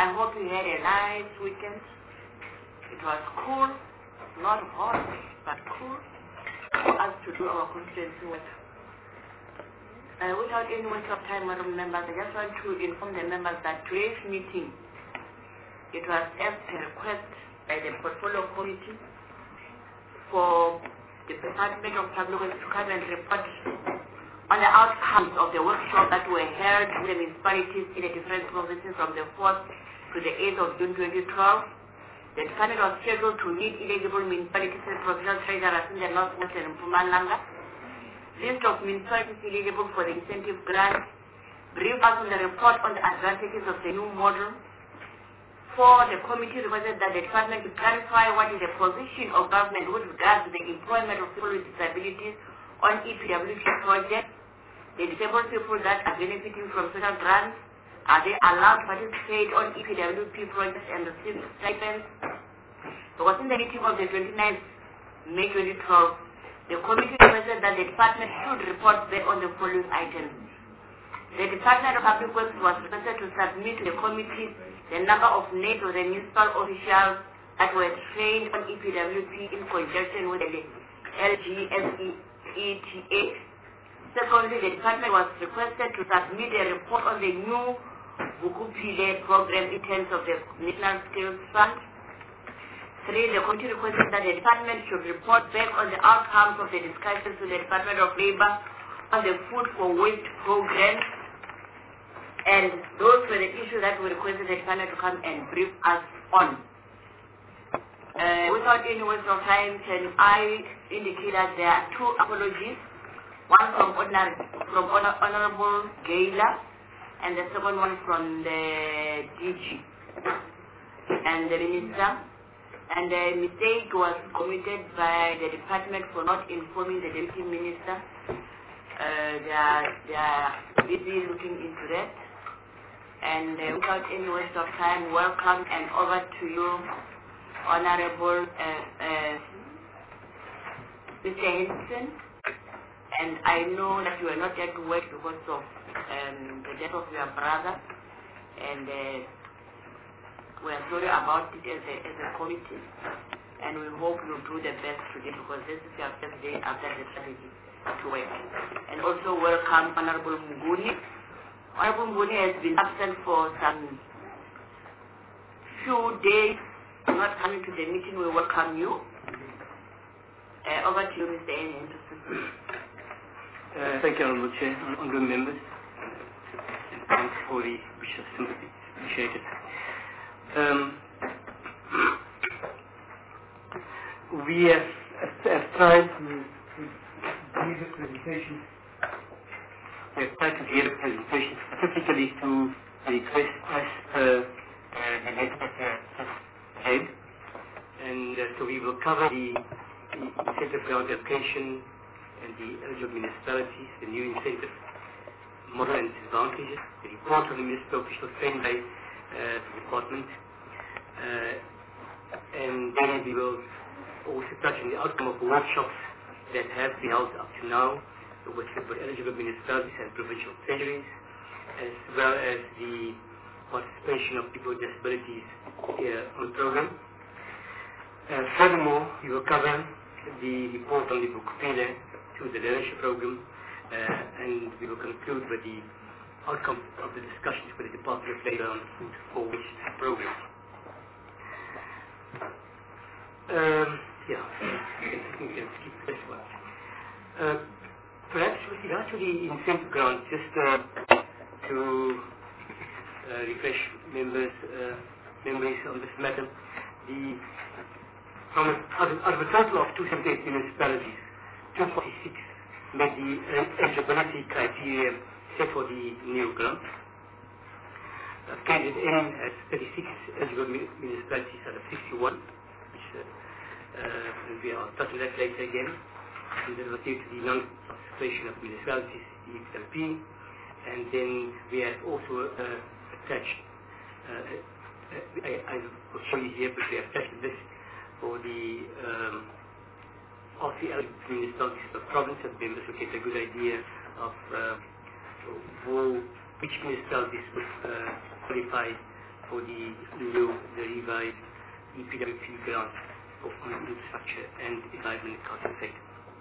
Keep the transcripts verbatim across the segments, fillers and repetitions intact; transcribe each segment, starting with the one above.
I hope you had a nice weekend. It was cool, not hot, but cool for us to do our constituency work. Uh, without any waste of time, Madam Members, I just want to inform the members that today's meeting, it was as a request by the Portfolio Committee for the Department of Public Works to come and report on the outcomes of the workshop that were held in the municipalities in the different provinces from the fourth to the eighth of June twenty twelve. The department was scheduled to meet eligible municipalities and provincial treasurers in the Northwest and Mpumalanga. List of municipalities eligible for the incentive grant. Brief us on the report on the advantages of the new model. Four, the committee requested that the department to clarify what is the position of government with regards to the employment of people with disabilities on E P W P projects. The disabled people that are benefiting from social grants, are they allowed to participate on E P W P projects and receive stipends? Because in the meeting of the twenty-ninth May twenty twelve, the committee requested that the department should report back on the following items. The Department of Public Works was requested to submit to the committee the number of names of the municipal officials that were trained on E P W P in conjunction with the L G S E T A. Secondly, the department was requested to submit a report on the new Vukupile program in terms of the National Skills Fund. Three, the committee requested that the department should report back on the outcomes of the discussions with the Department of Labor on the Food for Waste program. And those were the issues that we requested the department to come and brief us on. Uh, without any waste of time, can I indicate that there are two apologies. One from, honor, from honor, Honorable Gaila, and the second one from the D G and the Minister. And the mistake was committed by the department for not informing the Deputy Minister. Uh, they, are, they are busy looking into that. And uh, without any waste of time, welcome and over to you, Honorable uh, uh, Mister Henson. And I know that you are not yet to work because of um, the death of your brother, and uh, we are sorry about it as a, as a committee, and we hope you do the best today because this is your first day after the strategy to work. And also welcome Honorable Muguni. Honorable Muguni has been absent for some few days, not coming to the meeting. We welcome you. Uh, over to you, Mister Henderson. Uh, thank you, Honourable Chair, honourable members, and thanks for the wish of sympathy. Appreciate it. Um, we have, have tried to, to give a presentation. We have tried to give a presentation specifically to the request as uh, the letter that head, and uh, so we will cover the, the incentive grant application and the eligible municipalities, the new incentive model and disadvantages, the report on the municipal officials trained by uh, the department, uh, and then we will also touch on the outcome of the workshops that have been held up to now with, with eligible municipalities and provincial treasuries, as well as the participation of people with disabilities uh, on the program. Uh, furthermore, we will cover the report on the Vukupile to the leadership program, uh, and we will conclude with the outcome of the discussions with the Department of Labour on the Food for Waste program. Um, yeah, I think we can skip this one. Uh, perhaps with regard to the incentive grant, just uh, to uh, refresh members' uh, memories on this matter, the from a, out, of, out of a total of two hundred seventy-eight municipalities, two hundred forty-six met the eligibility criteria set for the new grant. Uh, Candidate N has thirty-six eligible municipalities out of sixty-one, which uh, uh, we are touching that later again. And then relative to the non-participation of municipalities, the X M P, and then we have also uh, attached, uh, I, I will show you here, but we have attached this for the um, of the municipalities of the province, and members will get a good idea of uh, who, which municipalities would uh, qualify for the new, the revised E P W P grant for infrastructure and environment cost effect.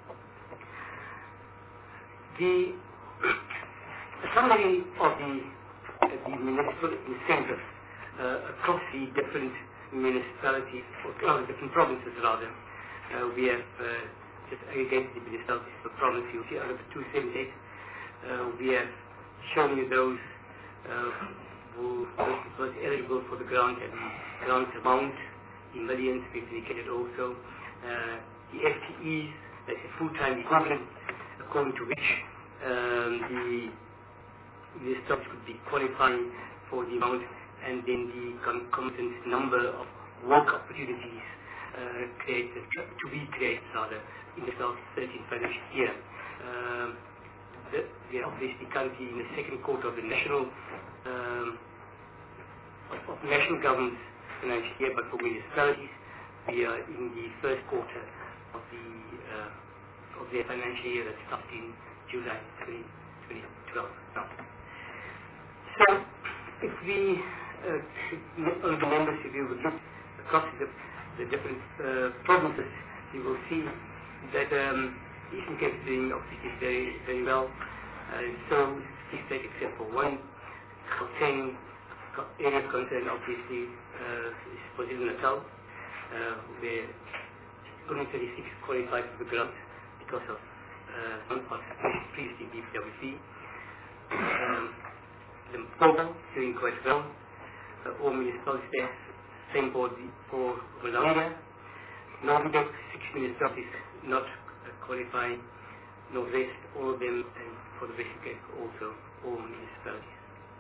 The summary of the, uh, the municipal incentives uh, across the different municipalities, or uh, different provinces rather. Uh, we have uh, just against the municipalities of the province, you'll see out of the two seventy-eight, uh, we have shown you those uh, who was eligible for the grant and the grant amount in millions. We've indicated also uh, the F T Es, that's a full-time equivalent, according to which um, the municipalities could be qualifying for the amount, and then the concomitant number of work opportunities uh, created, to be created rather, in the two thousand thirteen financial year. Um, the, we are obviously currently in the second quarter of the national um, of, of national government's financial year, but for municipalities we are in the first quarter of the uh, of their financial year that started in July twenty twelve. So, if we, uh, on the members, if you would look across the, the different uh, provinces, you will see that um, Eastern Cape is doing obviously very, very well. Uh, so, Free State, except for one, Gauteng area of concern, obviously, uh, is KwaZulu-Natal, uh, where only thirty-six qualified for the grant because of uh, one participation previously in B P W P. Um, Limpopo doing quite well. Uh, all municipalities there, same for the, for Malanga. Northern six municipalities not uh, qualifying. Northwest, all of them, and for the Western Cape also, all municipalities.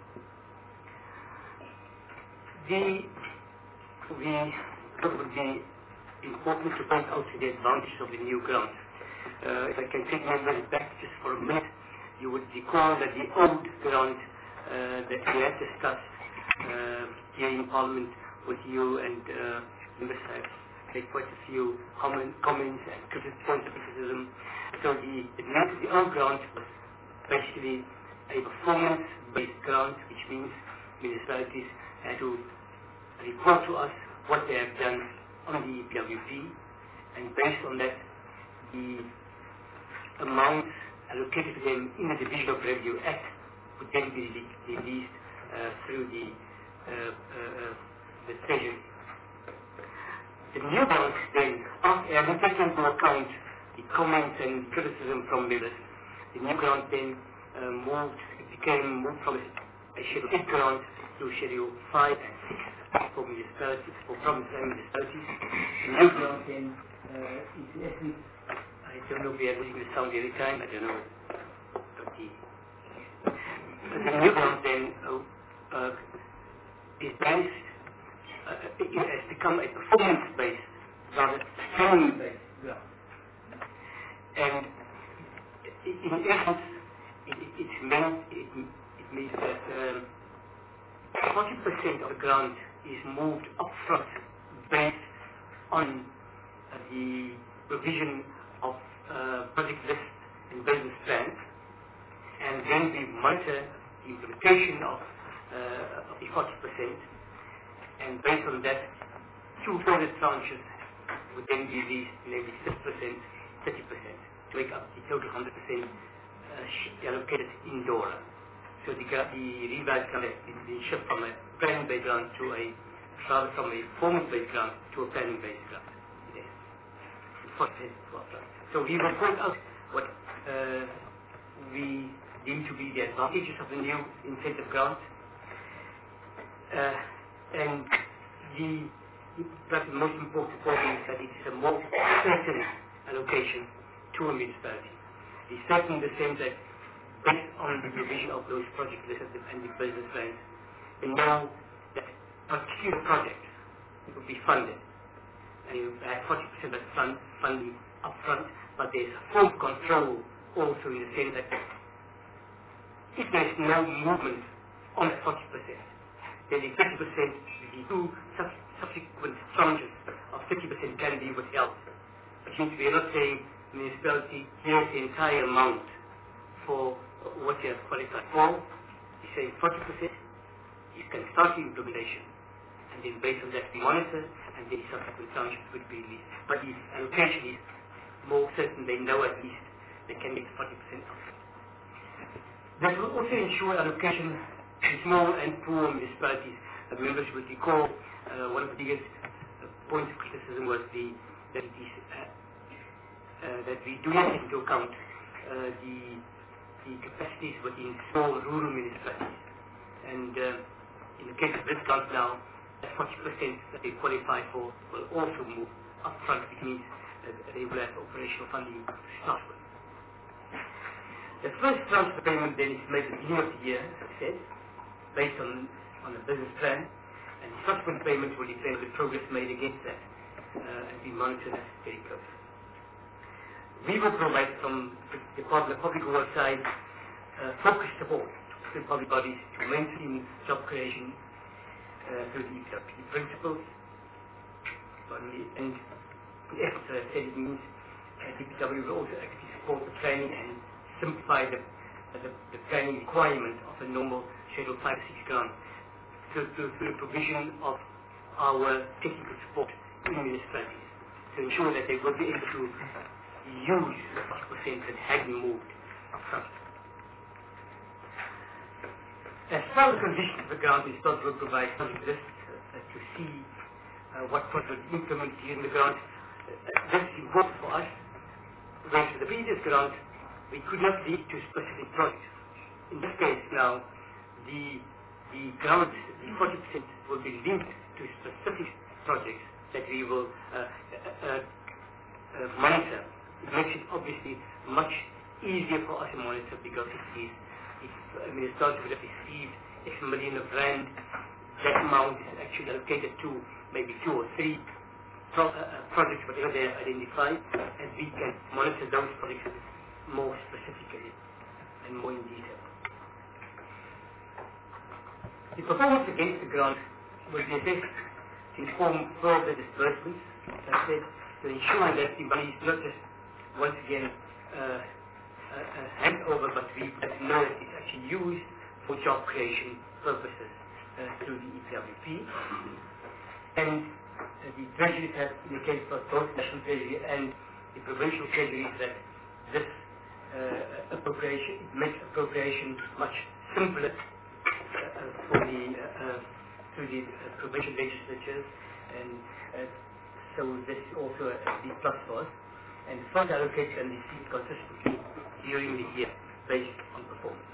The we thought it would be important to point out the advantages of the new grant. Uh, if I can take members back just for a minute, you would recall that the old grant uh, that we had discussed uh, here in Parliament with you, and uh, members have made quite a few comment, comments and criticism. So the, the old grant was basically a performance-based grant, which means municipalities had to report to us what they have done on the E P W P, and based on that, the amounts allocated to them in the Division of Revenue Act would then be released uh, through the, uh, uh, the Treasury. The new grant then, after having taken into account the comments and criticism from members, the new grant then uh, moved, it became moved from a Schedule eight grant to Schedule five and six for municipalities, for provinces and municipalities. The new grant then uh, is in essence, I don't know if we are losing the sound every time, I don't know. Okay. The new grant then uh, uh, is based, uh, it has become a performance-based rather than training-based grant. And in essence, it, it, it, meant, it, it means that um, forty percent of the grant is moved upfront based on uh, the provision of uh, project lists and business plans, and then we monitor the implementation of, uh, of the forty percent, and based on that, two further tranches would then be released, maybe six percent, thirty percent, to make up the total one hundred percent uh, allocated in DORA. So the, the revised grant is being shifted from a planning-based grant to a, rather from a performance-based grant to a planning-based grant. Yes. So we will point out what uh, we deem to be the advantages of the new incentive grant, uh, and the perhaps the most important point is that it is a more certain allocation to a municipality. It is certain in the sense that based on the provision of those project lists and the business plans, we know that particular projects will be funded. And you have forty percent of fund, funding up front, but there is a full control also in the sense that if there is no movement on the forty percent, then the thirty percent, the two sub subsequent tranches of thirty percent can be withheld. Which means we are not saying municipality, here's the entire amount for what you have qualified for. You say forty percent, you can start the implementation. and then based on that we monitor, and then subsequent townships would be released. But the allocation is more certain. They know at least they can get forty percent of it. That will also ensure allocation to small and poor municipalities. Uh, members would recall uh, one of the biggest uh, points of criticism was the that, it is, uh, uh, that we do not take into account uh, the, the capacities within small rural municipalities. And uh, in the case of this grant now, that forty percent that they qualify for will also move up front, which means uh, they will have operational funding to start with. The first transfer payment then is made at the beginning of the year, as I said, based on, on a business plan, and the subsequent payments will depend on the progress made against that, uh, and we monitor that very closely. We will provide from the Department of Public Works side uh, focused support to public bodies to maintain job creation uh, through the E P W P principles, and as I said, it means uh, D P W will also actively support the training and simplify the, uh, the, the training requirement of a normal Schedule five six grant through, through, through the provision of our technical support in municipalities to ensure that they will be able to use the forty percent that had been moved up front. As part of the conditions of the grant, we start will provide project lists uh, to see uh, what projects implemented in the grant. Uh, this is important for us. Whereas for the previous grant, we could not lead to specific projects. In this case now, the, the grant, the forty percent will be linked to specific projects that we will uh, uh, uh, uh, monitor. It makes it obviously much easier for us to monitor because it is, if I mean, it starts with have received X million of rand, that amount is actually allocated to maybe two or three pro uh, projects, whatever they are identified, and we can monitor those projects more specifically and more in detail. The performance against the grant will be assessed to inform further disbursements, as I said, to ensure that the money is not just once again uh, a, a handover, but we know that it's actually used for job creation purposes uh, through the E P W P. And uh, the treasuries have indicated for both national treasury and the provincial treasuries that this uh, appropriation, it makes appropriation much simpler uh, for the uh, uh, through the uh, provincial legislatures, and uh, so this is also a big plus for us. And the funds allocated can be received consistently during the year based on performance.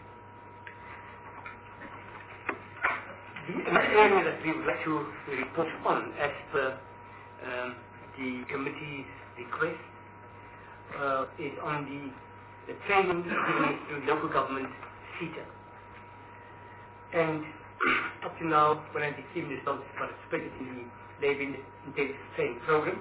The another area that we would like to report on, as per um, the committee's request, uh, is on the, the training given to local government CETA. And up to now, when I became this, I participated in the Labour Intensive Training Program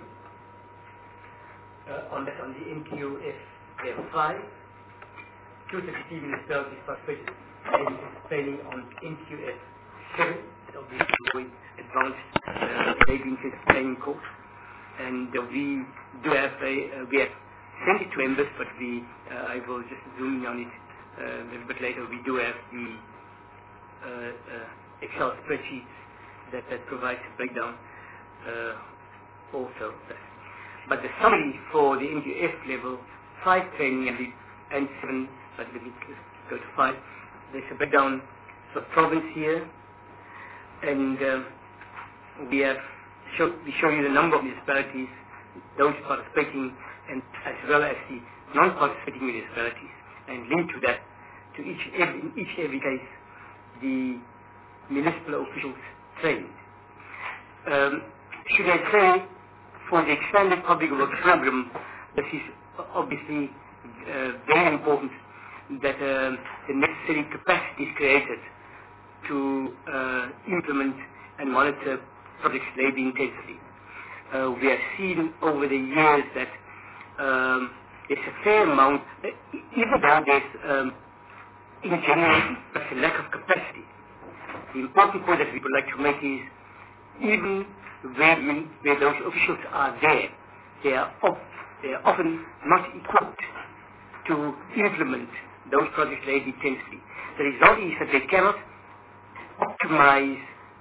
uh, on, that, on the N Q F level five. two hundred sixteen municipalities participated in training on N Q F seven, obviously very advanced uh, Labour Intensive Training course. And uh, we do have a, uh, we have sent it to members, but we, uh, I will just zoom in on it uh, a little bit later. We do have the uh, uh, Excel spreadsheets that, that provides a breakdown uh, also. But the summary for the N Q F level five training and, the, and seven, but let me go to five, there's a breakdown for province here, and um, we have show, we show you the number of municipalities, those participating, and as well as the non-participating municipalities, and linked to that, to each every, in each every case, the municipal officials trained. Um, should I say, for the expanded public works program, this is obviously uh, very important that uh, the necessary capacity is created to uh, implement and monitor projects labor intensively. Uh, we have seen over the years that um, there's a fair amount, uh, even though there's um, in general a lack of capacity. The important point that we would like to make is even where, where those officials are there, they are, of, they are often not equipped to implement those projects labor intensely. The result is that they cannot optimize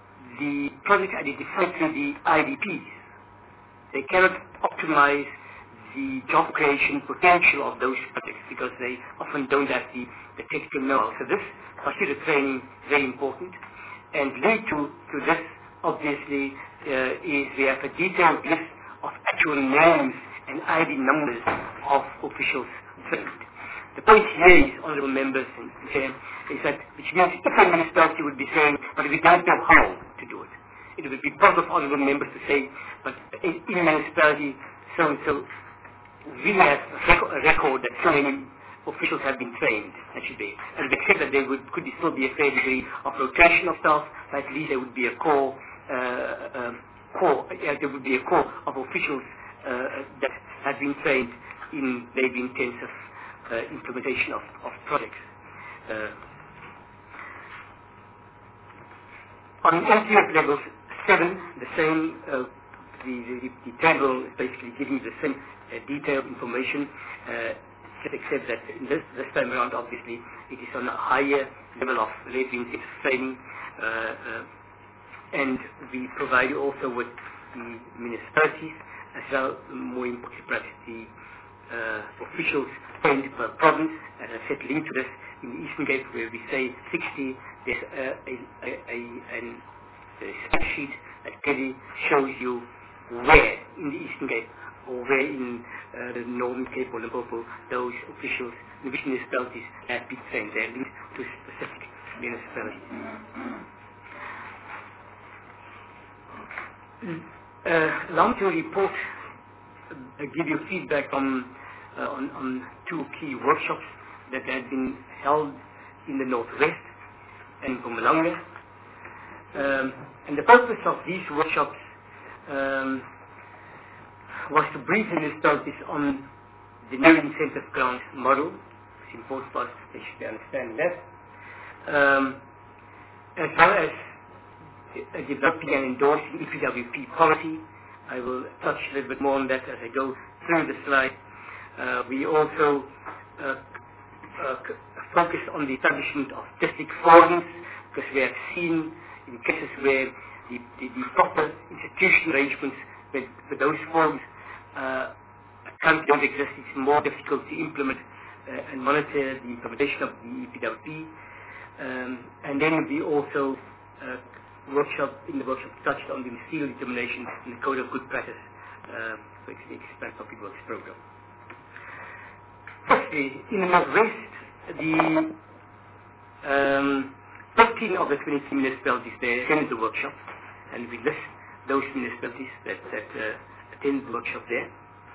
the project identified through the I D Ps. They cannot optimize the job creation potential of those projects because they often don't have the, the technical know-how. So this particular training is very important. And linked to, to this, obviously, uh, is we have a detailed list of actual names and I D numbers of officials trained. The point here is, honourable members and chair, is that which means if a municipality would be saying, but we don't know how to do it. It would be part of honourable members to say, but in, in a municipality, so and so, we have a record, a record that so many officials have been trained, that should be. And we accept that there would, could be, still be a fair degree of rotation of staff, but at least there would be a core, uh, um, core, uh, there would be a core of officials uh, that have been trained in maybe intensive uh, implementation of, of projects. Uh, on M T F level seven, the same, uh, the, the, the table is basically giving the same uh, detailed information, uh, except that in this, this time around, obviously, it is on a higher level of labor-intensive training, uh, uh, and we provide you also with the municipalities, as well, more importantly, perhaps the uh, officials trained per province. As I said, linked to this, in the Eastern Cape, where we say sixty, there's uh, a, a, a, an, a spreadsheet that clearly shows you where in the Eastern Cape or where in uh, the Northern Cape or Limpopo those officials in which municipalities have been trained. They are linked to specific municipalities. Uh, allow me to report, uh, give you feedback on, uh, on, on two key workshops that have been held in the Northwest and in Mpumalanga. Um, and the purpose of these workshops um, was to brief the municipalities on the new incentive grants model. It's important for us to understand that. Um, as well as uh, developing and endorsing E P W P policy. I will touch a little bit more on that as I go through the slide. Uh, we also uh, uh, focus on the establishment of district forums, because we have seen in cases where the, the, the proper institutional arrangements with, with those forums uh, currently don't exist. It's more difficult to implement uh, and monitor the implementation of the E P W P. Um, and then we also uh, workshop in the workshop touched on the seal determination and the code of good practice uh, for the Expand Public Works program. Firstly, in the Northwest, the um, thirteen of the twenty-three municipalities there attended the workshop, and we list those municipalities that, that uh, attended the workshop there.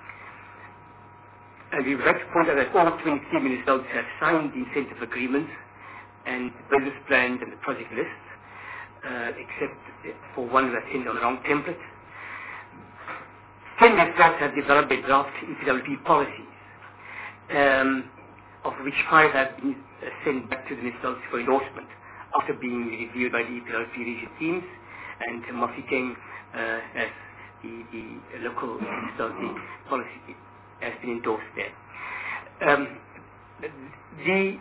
And we would like to point out that all twenty-three municipalities have signed the incentive agreements and the business plans and the project lists, uh, except for one that sent on the wrong template. ten municipalities have developed their draft E P W P policies, um, of which five have been uh, sent back to the municipalities for endorsement after being reviewed by the E P W P region teams, and Mafeking uh, as the, the local municipality policy has been endorsed there. Um, the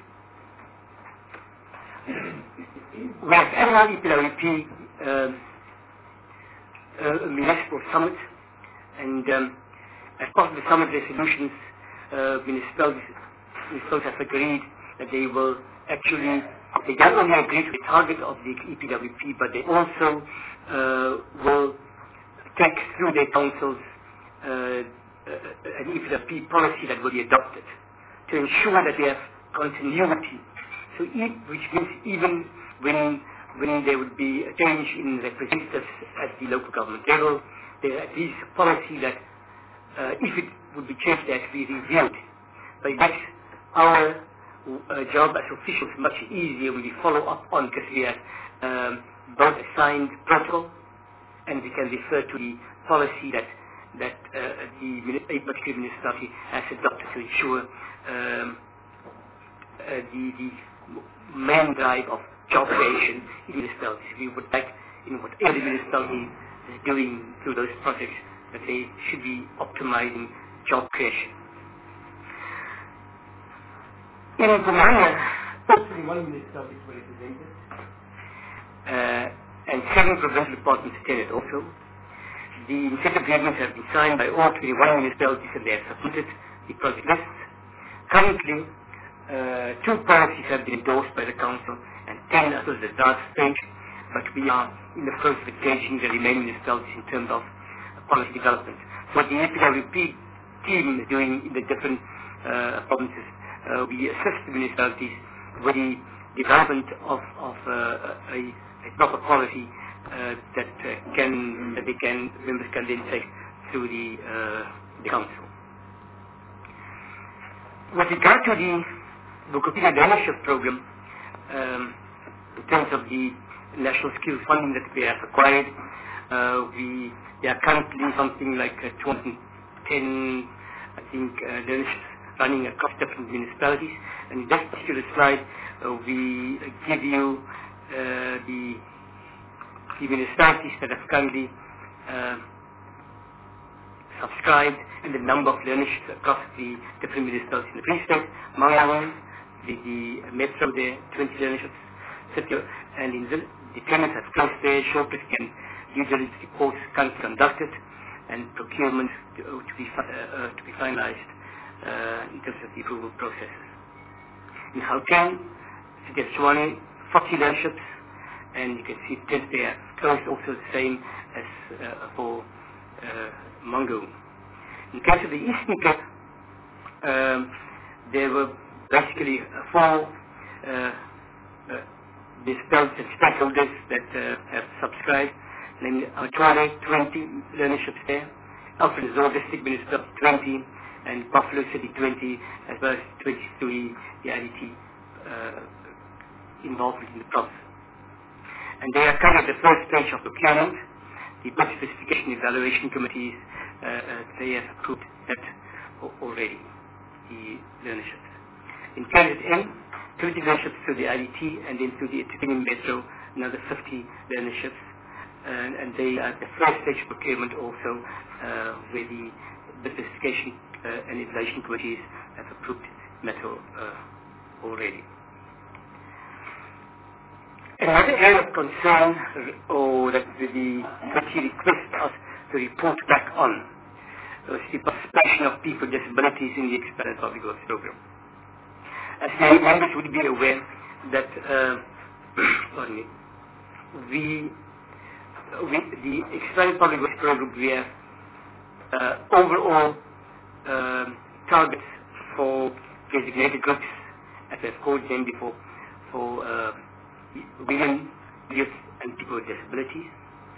we have annual E P W P um, uh, municipal summit, and um, as part of the summit resolutions, uh, municipalities, municipalities have agreed that they will actually, they not only agree to the target of the E P W P, but they also uh, will take through their councils uh, uh, an E P W P policy that will be adopted to ensure that they have continuity. So, e which means even when when there would be a change in representatives at the local government level, there at least a policy that uh, if it would be changed, they have to be reviewed. But it makes our uh, job as officials much easier when we follow up on, because we have um, both assigned protocol, and we can refer to the policy that that uh, the a particular municipality has adopted to ensure um, uh, the, the main drive of job creation in municipalities. We would like, in whatever the municipality is doing through those projects, that they should be optimizing job creation. In Mpumalanga, thirty-one municipalities were represented, uh, and seven provincial departments attended also. The incentive agreements have been signed by all twenty-one municipalities and they have submitted the project lists. Currently, uh, two policies have been endorsed by the Council and ten others at the last stage, but we are in the process of engaging the remaining municipalities in terms of uh, policy development. So what the A P W P team is doing in the different uh, provinces, uh, we assist the municipalities with the development of, of uh, a, a proper policy uh, that uh, can that they can members can then take through the uh, the council. With regard to the Bukopina Leadership Program, um, in terms of the national skills funding that we have acquired, uh, we there are currently something like uh, two hundred ten, I think, uh, leaderships running across different municipalities. And in this particular slide, uh, we give you uh, the, the municipalities that have currently uh, subscribed and the number of learnerships across the different municipalities in the Free State. Mangaung, the, the metro there, twenty learnerships, Sitio, and in the dependents have closed their short and due diligence reports currently conducted and procurement to, uh, to, be, uh, uh, to be finalized uh, in terms of the approval processes. In Gauteng, City of Tshwane, forty learnerships, and you can see ten there closed, also the same as uh, for uh, Mangaung. In case of the Eastern Cape, um, there were basically uh, four uh, uh, municipalities and stakeholders that uh, have subscribed, namely Tshwane, twenty learnerships there, Alfred Nzo District Municipality, twenty, and Buffalo City, twenty, as well as twenty-three, the I D T uh, involvement in the process. And they are covered the first stage of procurement. The budget specification evaluation committees, uh, uh, they have approved that already, the learnerships. In K Z N, twenty learnerships through the I D T, and then through the eThekwini Metro, another fifty learnerships. And, and they are the first stage of procurement also, uh, where the, the specification uh, and evaluation committees have approved Metro uh, already. Another area of concern, or that the committee requests us to report back on, was the participation of people with disabilities in the Expanded Public Works Program. As many members would be aware that, uh, pardon me, we, we, the Expanded Public Works Program, we have uh, overall uh, targets for designated groups, as I've called them before, for uh, women, youth, and people with disabilities.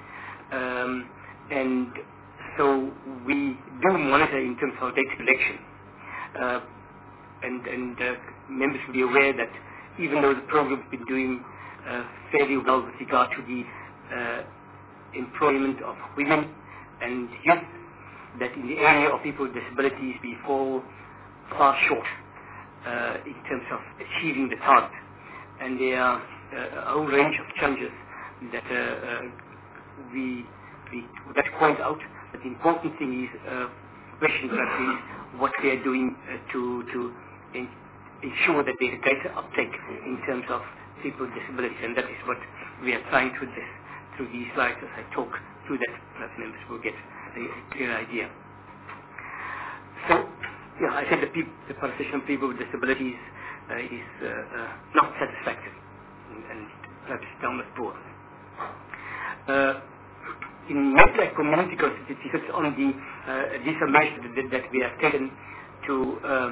Um, and so we do monitor in terms of data collection. Uh, and and uh, members will be aware that even though the program has been doing uh, fairly well with regard to the uh, employment of women and youth, that in the area of people with disabilities we fall far short uh, in terms of achieving the target. And there are uh, a whole range of challenges that uh, uh, we, we that point out. But the important thing is uh, questions that is what they are doing uh, to to in, ensure that there is greater uptake in terms of people with disabilities, and that is what we are trying to this through these slides as I talk through that. Perhaps members will get a, a clear idea. So, yeah, I said the, peop the participation of people with disabilities uh, is uh, uh, not satisfactory and, and perhaps down the poor. Uh, in Metro community constitutions on the uh, these are measures that, that we have taken to uh,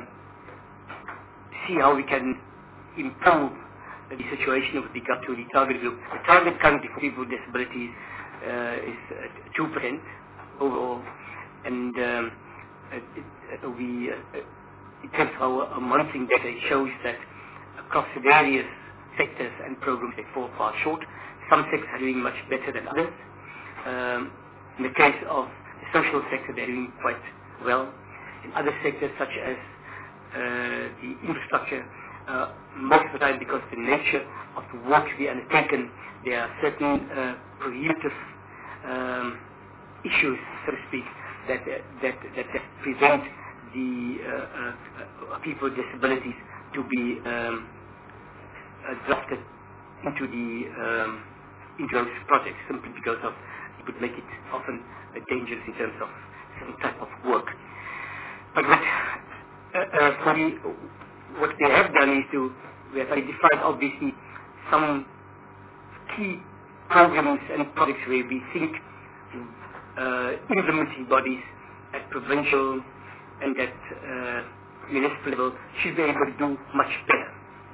see how we can improve the situation with regard to the target group. The target currently for people with disabilities uh, is uh, two percent overall, and um, it, it, we, uh, in terms of our, our monitoring data, it shows that across the various sectors and programs they fall far short. Some sectors are doing much better than others. Um, in the case of the social sector, they're doing quite well. In other sectors, such as uh, the infrastructure, uh, most of the time, because of the nature of the work to be undertaken, there are certain uh, prohibitive um, issues, so to speak, that uh, that, that that prevent the uh, uh, people with disabilities to be um, uh, drafted into the um, into those projects simply because of it would make it often uh, dangerous in terms of some type of work. But what, uh, uh, for me, what we have done is to, we have identified obviously some key programs and projects where we think uh, implementing bodies at provincial and at uh, municipal level should be able to do much better.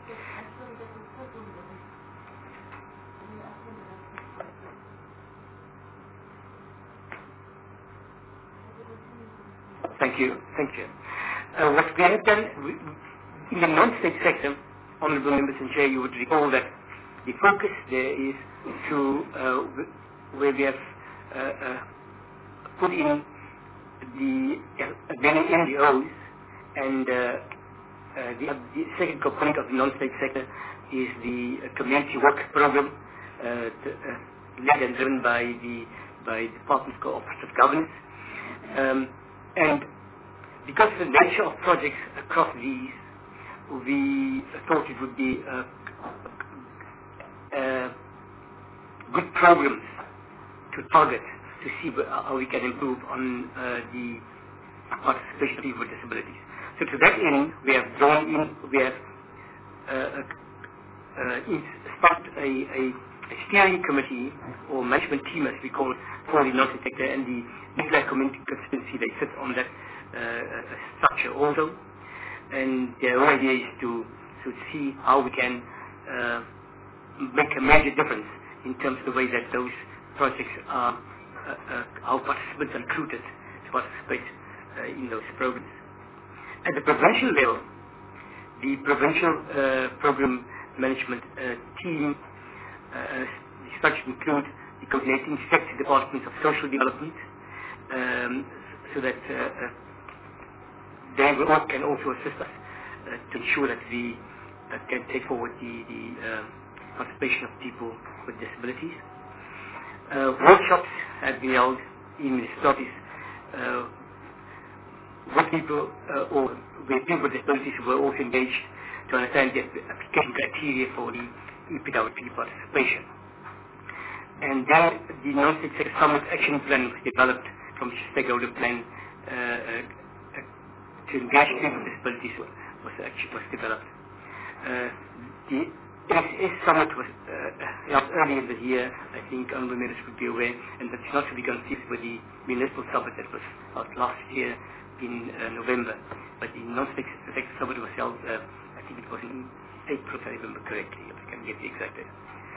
Thank you. Thank you. Uh, what we have done we, in the non-state sector, Honourable Members and Chair, you would recall that the focus there is to uh, where we have uh, uh, put in the uh, many N G Os, and uh, uh, the, uh, the second component of the non-state sector is the uh, community work program, uh, to, uh, led and driven by the by the Department of Cooperative Governance. Um, and because of the nature of projects across these, we thought it would be uh, uh, good programs to target to see how we can improve on uh, the participation of people with disabilities. So to that end, we have drawn in, we have uh, uh, started a, a, a steering committee or management team, as we call it, for the non-state sector, and the nuclear community constituency, they sit on that uh, structure also. And their idea is to, to see how we can uh, make a major difference in terms of the way that those projects are, uh, uh, our participants are recruited to participate uh, in those programs. At the provincial level, the provincial uh, program management uh, team, uh, the structure include the coordinating sector departments of social development, um, so that uh, uh, they will, can also assist us uh, to ensure that we uh, can take forward the, the uh, participation of people with disabilities. Uh, workshops have been held in municipalities uh, with people uh, or with people with disabilities who were also engaged to understand the application criteria for the E P W P participation. And then the non-state sector summit action plan was developed from the stakeholder plan uh, uh, to engage people with disabilities was, actually, was developed. Uh, the N S S summit was uh, held earlier this year. I think honourable members would be aware, and that's not to be confused with the municipal summit that was held last year in uh, November. But the non-state sector summit was held, uh, I think it was in April, if I remember correctly, if I can get the exact date.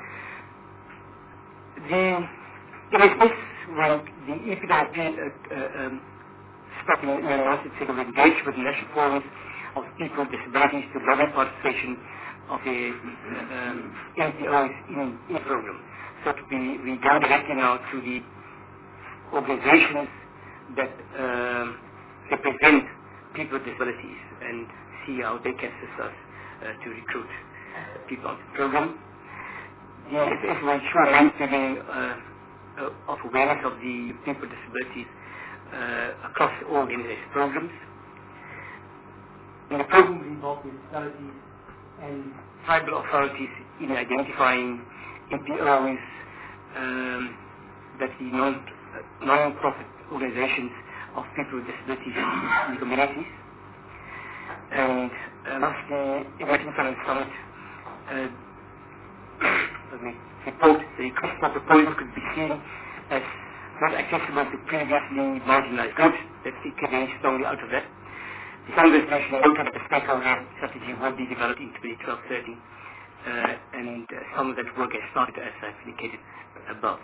The N S S, when the E P W P uh, uh, um, starting in the non-state sector, engaged with national forums of people with disabilities to lobby participation of the uh, um, N P Os in the program. So we, we go directly now to the organizations that uh, represent people with disabilities and see how they can assist us uh, to recruit uh, people on the program. The N S S will ensure maintaining uh, uh, of awareness of the people with disabilities uh, across all the N S S programs. And the program will involve municipalities and tribal authorities in identifying N P Os um, that the non, uh, non-profit organizations of people with disabilities in the communities. And uh, lastly, Emerging Finance Summit uh, report, the request for proposals could be seen as not accessible to previously marginalized groups. That it came very strongly out of that. The Congress national noted that the stakeholder strategy will be developed in twenty twelve thirteen, uh, and uh, some of that work has started, as I've indicated above.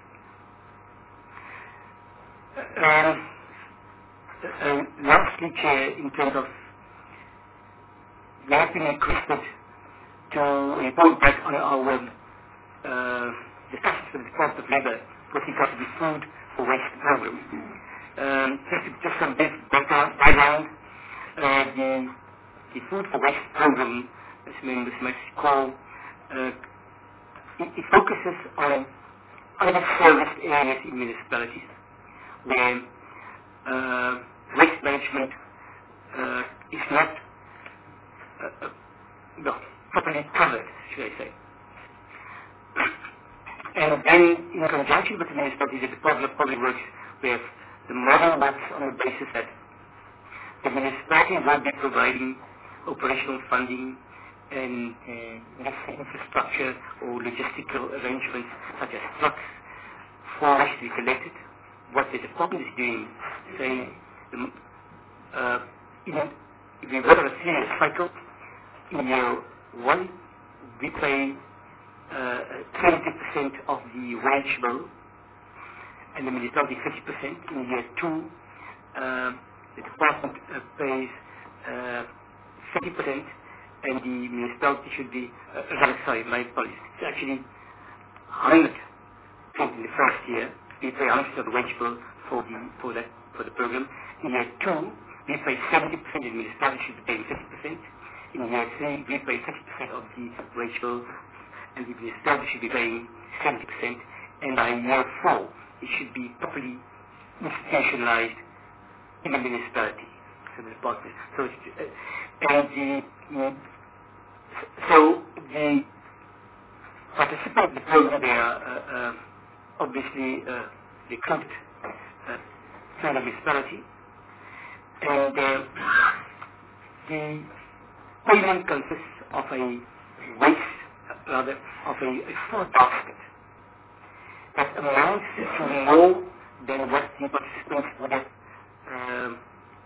Um, uh, lastly, Chair, in terms of we have been requested to report back on our uh, discussions with the Department of Labour with regard to the Food for Waste program. Um, just, just some background. Uh, the, the Food for Waste program, as members might recall, uh, it, it focuses on underserviced areas in municipalities where uh, waste management uh, is not uh, uh, no, properly covered, should I say. And then, in conjunction with the municipality, the Department of Public Works, where the model works on the basis that the municipality will be providing operational funding and uh, infrastructure or logistical arrangements such as trucks for which to be collected. What the department is doing, saying, uh, in, if we work on a three-year cycle, in year one, we pay uh, twenty percent of the wage bill, and the municipality fifty percent. In year two, uh, the department uh, pays uh, thirty percent, and the municipality should be, uh, rather, sorry, my apologies, it's actually one hundred percent in the first year. We pay one hundred percent of the wage bill for, the, for, that, for the program. In year two, we pay seventy percent, and the municipality should be paying fifty percent. In year three, we pay fifty percent of the wage bill, and the municipality should be paying seventy percent. And by year four, it should be properly institutionalized in the municipality, so the department. So, it's, uh, and the, uh, so the participants in the program, they are uh, uh, obviously uh, recruited uh, through the municipality, and uh, the payment consists of a waste, rather, of a, a food basket that amounts to more than what the participants would have um,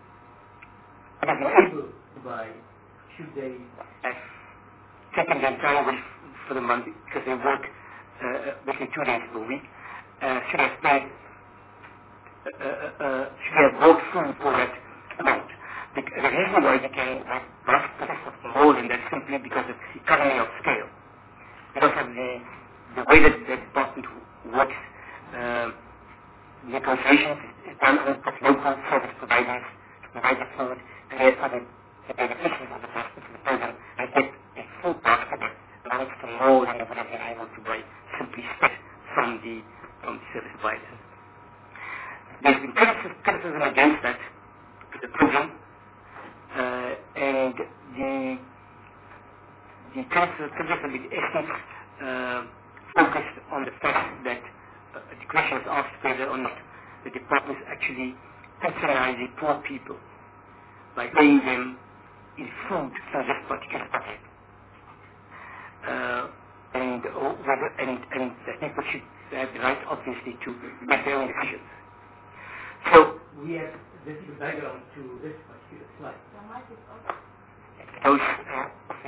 been able to buy should they have taken the entire week for the month, because they work uh, basically two days per week, uh, should have paid, uh, uh, uh, should have bought food for that amount. The, the reason why they can have more than that simply because of economy of scale. Because of the, the way that the department works, uh, negotiations is done with local service providers to provide the food, and therefore the, the beneficiaries of the hospital program I get a full basket that amounts to more than they would have been able to buy simply split from the, from the service providers. There's been criticism against that, the program, Uh, and the the criticism is essence uh, focused on the fact that uh, the question was asked whether or not the department is actually patronizing poor people by paying them in food for this particular project. Uh, and, uh, whether, and, and the people should have the right, obviously, to make their own decisions. So we have this is the background to this particular slide. Those, uh,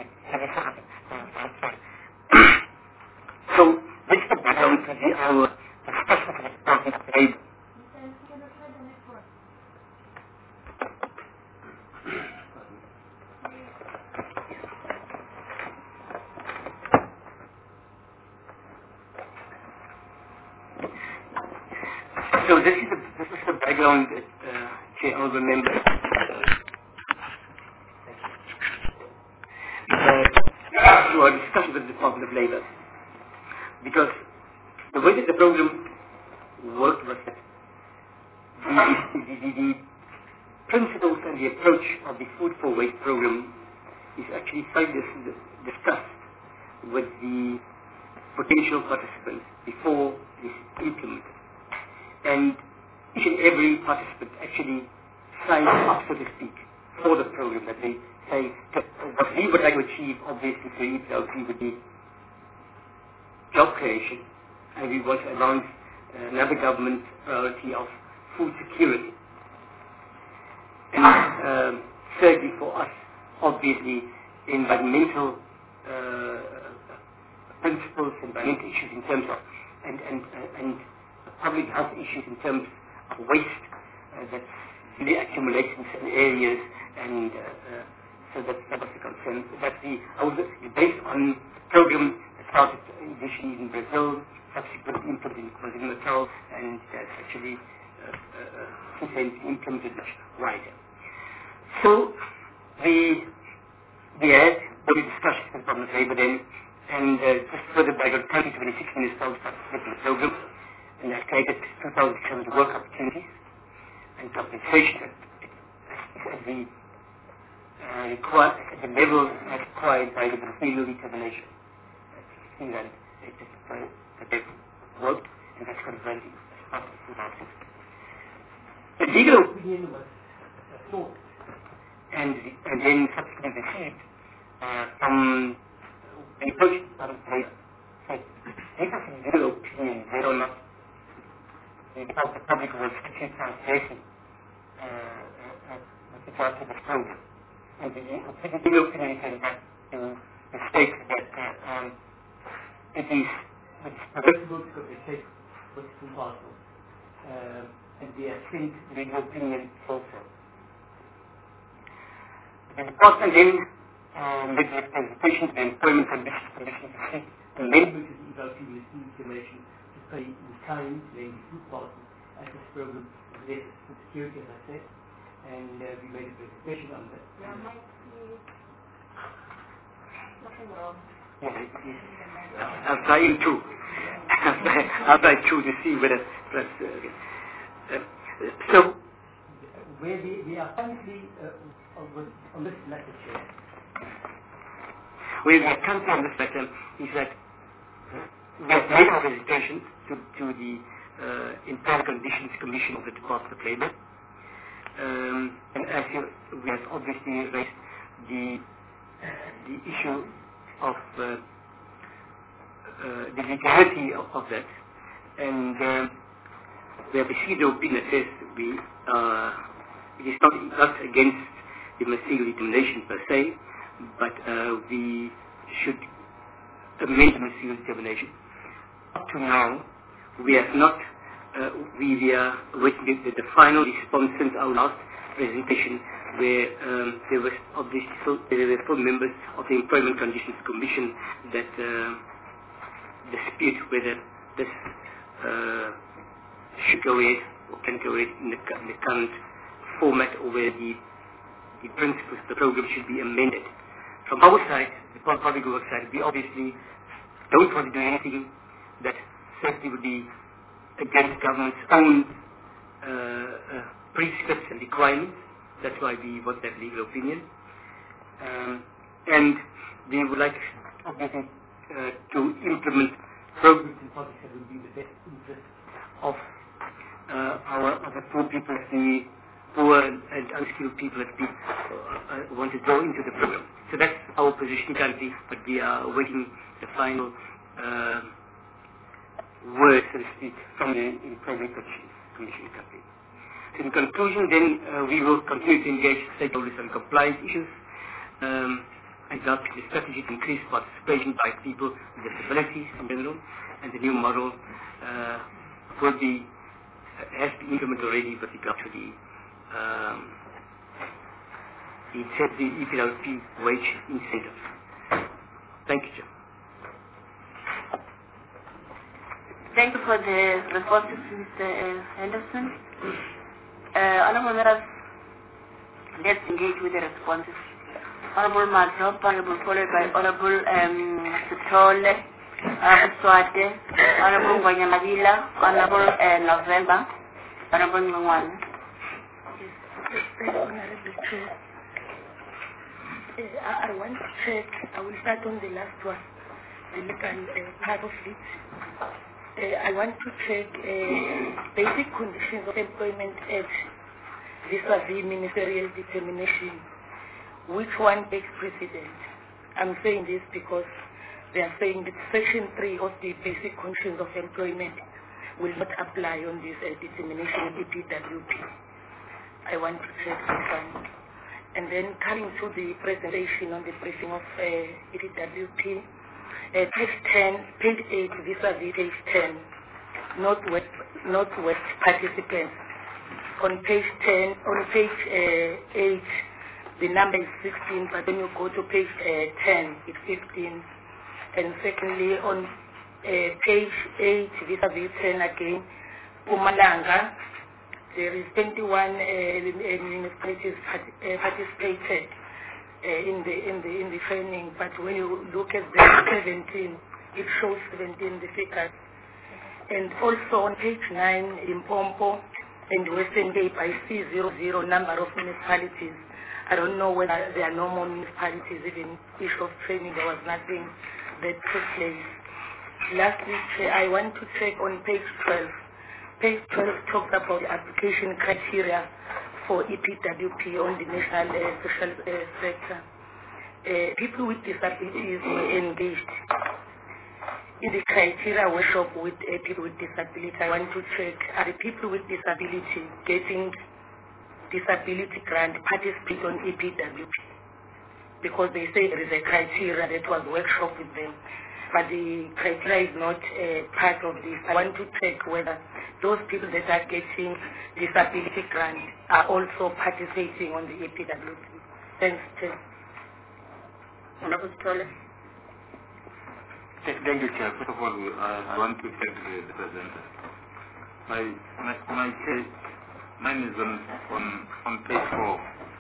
so this is the background to the, our discussion of the Department of Labor. So this is the, this is the background that uh, Chair will remember. Uh, to our discussion with the Department of Labor. Because the way that the program worked was that the, the, the, the principles and the approach of the Food for Waste program is actually slightly discussed with the potential participants before it is implemented. And each and every participant actually signs up, so to speak, for the program, that they say that what we would like to achieve, obviously, for E P L P would be job creation, and we want to advance uh, another government priority of food security. And um, thirdly, for us, obviously, environmental uh, principles, environmental issues in terms of, and, and, uh, and public health issues in terms of waste uh, that really accumulates in certain areas, and uh, uh, so that, that was the concern. That's the, I was based on the program that started initially in Brazil, subsequently implemented in KwaZulu-Natal, and that's actually uh, uh, since then implemented much wider. So we we had very discussions with the Department of Labor then, and uh, just further by got twenty, twenty-six municipalities participated in the program, and that created two thousand seven hundred work opportunities and compensation at, at the uh, required, at the level required by the Brazilian determination. See that it is uh, worked, and that's got a very positive outcome. The legal opinion was sought, and, and then subsequently received uh, from the Polish Department of Labor. So, this is a legal opinion, whether or not the Department of Public was actually translation uh, uh, with regard to this program. And the legal opinion came back to the state that uh, um, it is permissible because they take what's too possible. Uh, and they have sent the legal opinion also. The department then uh, made a presentation to the Employment Conditions Commission to seek amendment to the E V A L P with information to pay in kind, namely food parcels, as this program related to security, as I said, and uh, we made a presentation on that. There might be nothing wrong. Yeah, it is. I'm trying to. I'm trying to to see whether that's. Uh, uh, so, where we, we are currently uh, on this matter, Chair. Where we are currently on this matter is that we have made our presentation to, to the uh, Employment Conditions Commission of the Department of Labor. Um, and as you, we have obviously raised the the issue of uh, uh, the legality of, of that, and uh, we have received the opinion that says we uh, it is not, not against the material determination per se, but uh, we should amend the material determination. Up to now, we have not. Uh, we are waiting the, the final response since our last presentation, where um, there was obviously still, there were still members of the Employment Conditions Commission that uh, dispute whether this uh, should go ahead or can go ahead in the, in the current format, or whether the, the principles of the program should be amended. From our side, the public work side, we obviously don't want to do anything that certainly would be against government's own uh, uh, prescripts and requirements. That's why we want that legal opinion. Um, and we would like obviously uh, to implement programs and projects that would be in the best interest of uh, our other poor people, the poor and unskilled people that we uh, uh, want to go into the program. So that's our position currently, but we are awaiting the final uh, word, so to speak, from the Employment Commission company. So in conclusion, then uh, we will continue to engage stakeholders on compliance issues um, and develop the strategy to increase participation by people with disabilities in general. And the new model uh, will be has been implemented already with regard to the um, the, the E P L P wage incentives. Thank you, Chair. Thank you for the responses, Mister Henderson. Uh, Honorable members, let's engage with the responses. Honorable Madrop, Honorable followed by Honorable um, Sitole, Honorable Swate, Honorable Guanyamadila, Honorable uh, November, Honorable Ngwan. Honorable Chair, uh, I, I want to check, I will start on the last one, the legal uh, part of it. Uh, I want to check uh, basic conditions of employment act vis-a-vis ministerial determination. Which one takes precedence? I'm saying this because they are saying that Section three of the basic conditions of employment will not apply on this uh, determination E P W P. I want to check this one. And then coming to the presentation on the briefing of uh, E P W P, Uh, page ten, page eight, vis-a-vis page ten, Northwest, Northwest participants. On page ten, on page uh, eight, the number is sixteen, but when you go to page uh, ten, it's fifteen. And secondly, on uh, page eight, vis-a-vis ten again, Pumalanga, there is twenty-one uh, municipalities part, uh, participated. Uh, in the in the in the training, but when you look at the seventeen, it shows seventeen the figures. And also on page nine, in Pompo and Western Cape, I see zero zero number of municipalities. I don't know whether there are no more municipalities. Even issue of training, there was nothing that took place. Lastly, Chair, I want to check on page twelve. Page twelve talks about the application criteria for E P W P on the national uh, social uh, sector. Uh, people with disabilities were engaged in the criteria workshop with uh, people with disability. I want to check, are the people with disability getting disability grant participate on E P W P? Because they say there is a criteria that was workshop with them, but the criteria is not uh, part of this. I want to check whether those people that are getting disability grant are also participating on the E P W P. Thanks, Chair. Honorable Stolle. Thank you, Chair. First of all, I want to thank the, the presenter. My, my, my case, mine is on, on, on page four.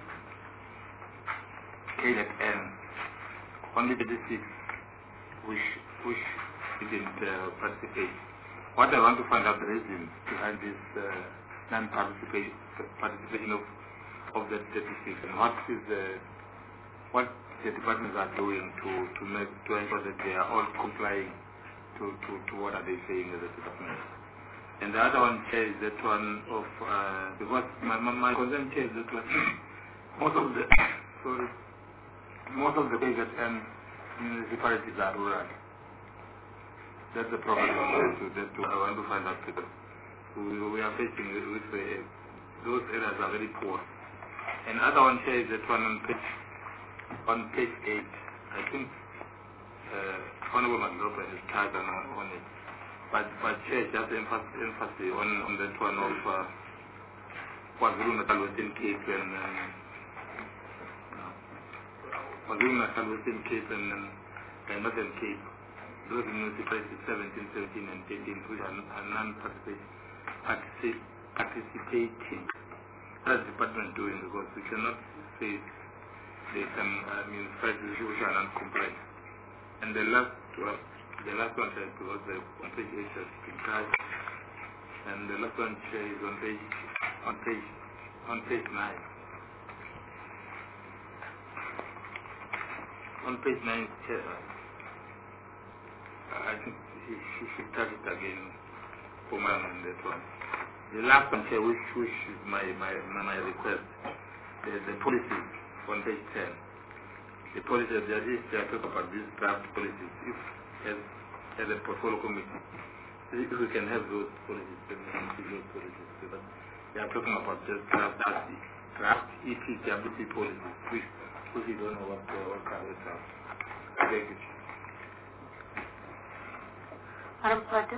K at N, only the district which, which didn't uh, participate. What I want to find out the reason behind this uh, non-participation participation of, of the district, and what is the, what the departments are doing to, to make to ensure that they are all complying to, to, to what are they saying as a department. And the other one, Chair, is that one of uh, because my, my, my concern, Chair, is that one, most of the sorry. Most of the biggest and municipalities are rural. That's the problem that, that I want to find out because we, we are facing with, with uh, those areas are very poor. And other one here is that one on page on page eight. I think uh, Honorable Maglopa has touched on, on it. But but here just emphasis emphasis on, on that one of uh, KwaZulu Natal Western Cape and uh, KwaZulu Natal Western Cape and, and Northern Cape, those municipalities seventeen, seventeen and eighteen which are, are non-participating. That's the department doing because we cannot say they can uh, municipalities which are non-compliant. And the last one, the last one is because the on page eight has been touched, and the last one is on page on page on page nine. On page nine, Chair, I think she, she should touch it again for my on that one. The last one, Chair, which, which is my, my, my request, the, the policy on page ten. The policy, there is, they are talking about these draft policies. If, as, as a portfolio committee, if we can have those policies, then we can see those policies. Because they are talking about just draft, draft E P W P policies, which which you don't know what uh, what kind of stuff. Thank you. Madam Secretary.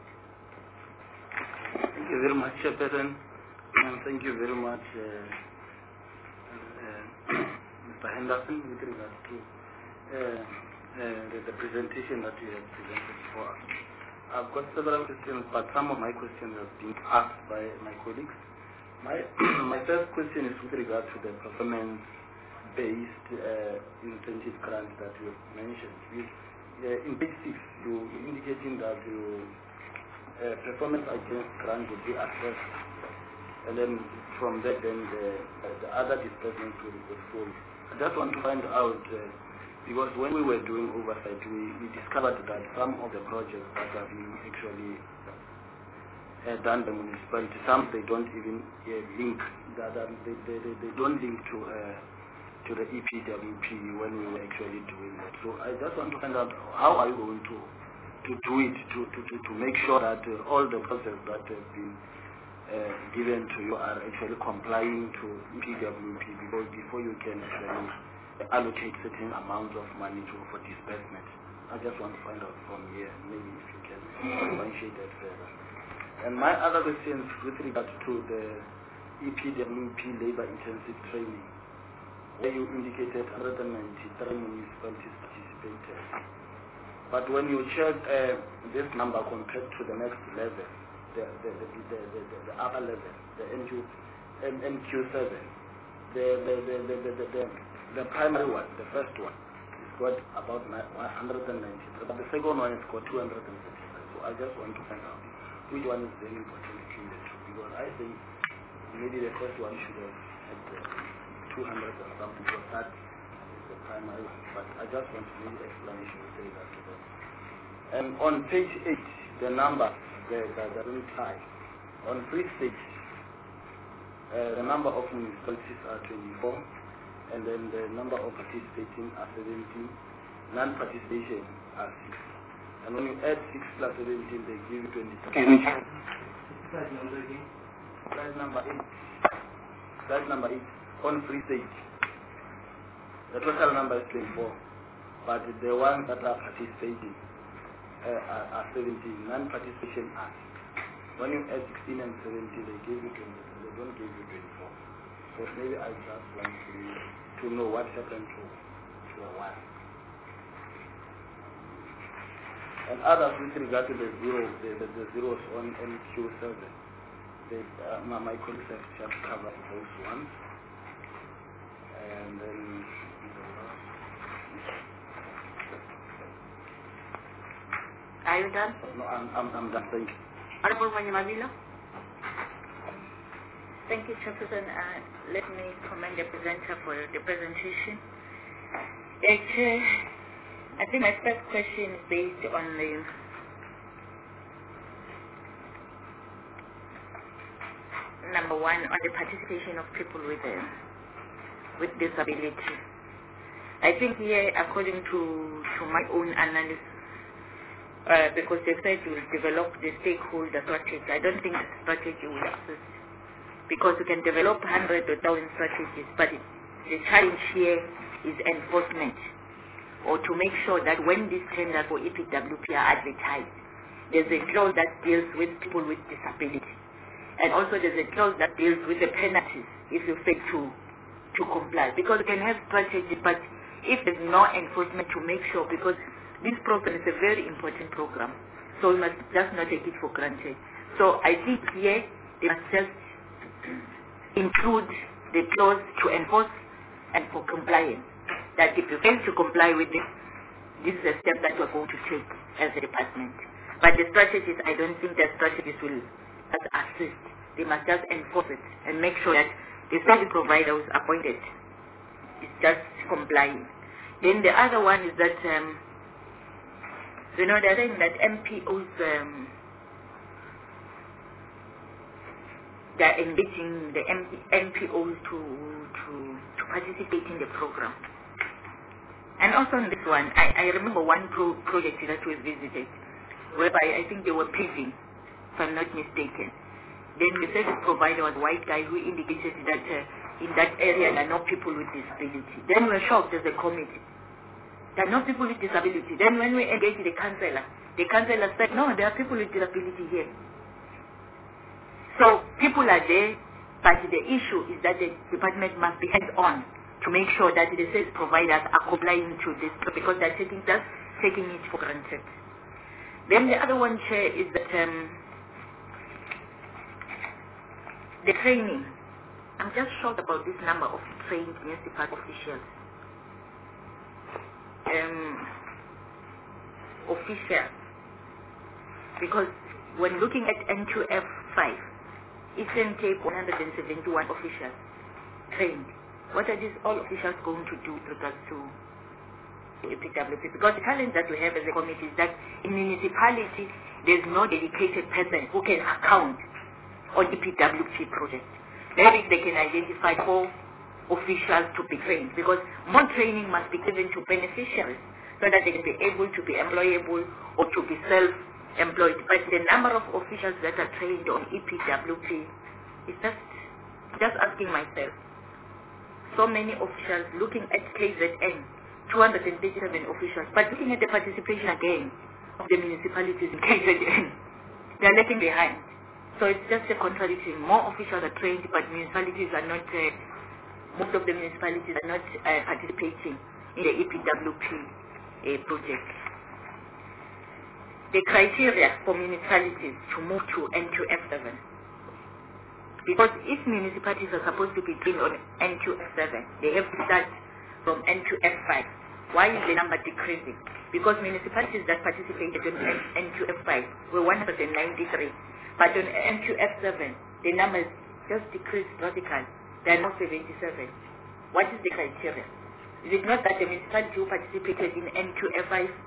Thank you very much, Chairperson, and thank you very much, uh, uh, Mister Henderson, with regard to uh, uh, the, the presentation that you have presented for us. I've got several questions, but some of my questions have been asked by my colleagues. My my first question is with regard to the performance based uh, incentive grants that you have mentioned. You, uh, in page six, you indicating that your uh, performance against grant will be assessed, and then from that, then the, uh, the other disbursements will, will follow. I just want to find out, uh, because when we were doing oversight, we, we discovered that some of the projects that are being actually uh, done by municipality, some they don't even uh, link, that are, they, they, they, they don't link to uh, to the E P W P when we were actually doing that. So I just want to find out how are you going to to do it to to, to, to make sure that uh, all the projects that have been uh, given to you are actually complying to E P W P, because before you can actually allocate certain amounts of money to for disbursement. I just want to find out from here, maybe if you can differentiate that further. And my other question is with regard to the E P W P labor intensive training, where you indicated one hundred ninety-three municipalities participated. But when you check uh, this number compared to the next level, the the the, the, the, the, the upper level, the N Q seven, the the the, the, the, the, the the primary one, the first one, is got about one hundred ninety-three, but the second one is got two hundred thirty-five. So I just want to find out which one is very important between the two, because I think maybe the first one should have had uh, two hundred or something, because that is the primary one. But I just want to need explanation with regard to that. And on page eight, the numbers, the, the, the don't tie. On free stage, uh, the number of municipalities are twenty-four, and then the number of participating are seventeen, non-participation are six. And when you add six plus seventeen, they give you twenty-two. Slide number again. Slide number eight. Slide number eight. On free stage, the total number is twenty-four, but the ones that are participating uh, are, are seventeen. Non-participation are six. When you add sixteen and seventeen, they give you twenty-two. They don't give you twenty-four. So maybe I just want to, to know what happened to, to a one. And others with regard to the zero, the, the, the zeros on M Q seven, they, uh, my, my colleagues have just covered those ones. And then the last. Are you done? No, I'm, I'm, I'm done. Thank you. Honorable Manyamabilo? Thank you, Chairperson. Uh, let me commend the presenter for the presentation. Uh, Chair, I think my first question is based on the number one, on the participation of people with uh, with disability. I think here, according to, to my own analysis, uh, because they said you will develop the stakeholder strategy, I don't think the strategy will assist, because you can develop hundreds or thousand strategies, but it, the challenge here is enforcement, or to make sure that when these tenders for E P W P are advertised, there's a clause that deals with people with disability. And also there's a clause that deals with the penalties if you fail to, to comply. Because you can have strategy, but if there's no enforcement to make sure, because this program is a very important program, so we must just not take it for granted. So I think here they must just include the clause to enforce and for compliance. That if you fail to comply with this, this is a step that we're going to take as a department. But the strategies, I don't think that strategies will just assist. They must just enforce it and make sure that the service provider who's appointed is just complying. Then the other one is that, um, you know, they're saying that M P Os, um, they're engaging the M P Os to, to, to participate in the program. And also on this one, I, I remember one pro project that was visited, whereby I think they were paving, if I'm not mistaken. Then the service provider was a white guy who indicated that uh, in that area there are no people with disability. Then we were shocked as a committee. There are no people with disability. Then when we engaged the councillor, the councillor said, no, there are people with disability here. So people are there, but the issue is that the department must be hands-on to make sure that the service providers are complying to this, because they're taking, just taking it for granted. Then the other one, Chair, is that um, the training. I'm just shocked about this number of trained municipal officials. Um, officials. Because when looking at N Q F five, Eastern Cape one hundred seventy-one officials trained. What are these all officials going to do with regards to E P W P? Because the challenge that we have as a committee is that in municipality, there's no dedicated person who can account on E P W P projects. Maybe they can identify four officials to be trained, because more training must be given to beneficiaries so that they can be able to be employable or to be self-employed. But the number of officials that are trained on E P W P is just, just asking myself. So many officials looking at K Z N, two hundred thirty-seven officials, but looking at the participation again of the municipalities in K Z N, they are lagging behind. So it's just a contradiction. More officials are trained, but municipalities are not, uh, most of the municipalities are not uh, participating in the E P W P uh, project. The criteria for municipalities to move to N Q F seven. Because if municipalities are supposed to be trained on N Q F seven, they have to start from N Q F five. Why is the number decreasing? Because municipalities that participated in N Q F five were one hundred ninety-three. But on N Q F seven, the numbers just decreased radically. They are now seventy-seven. What is the criteria? Is it not that the municipality who participated in N Q F five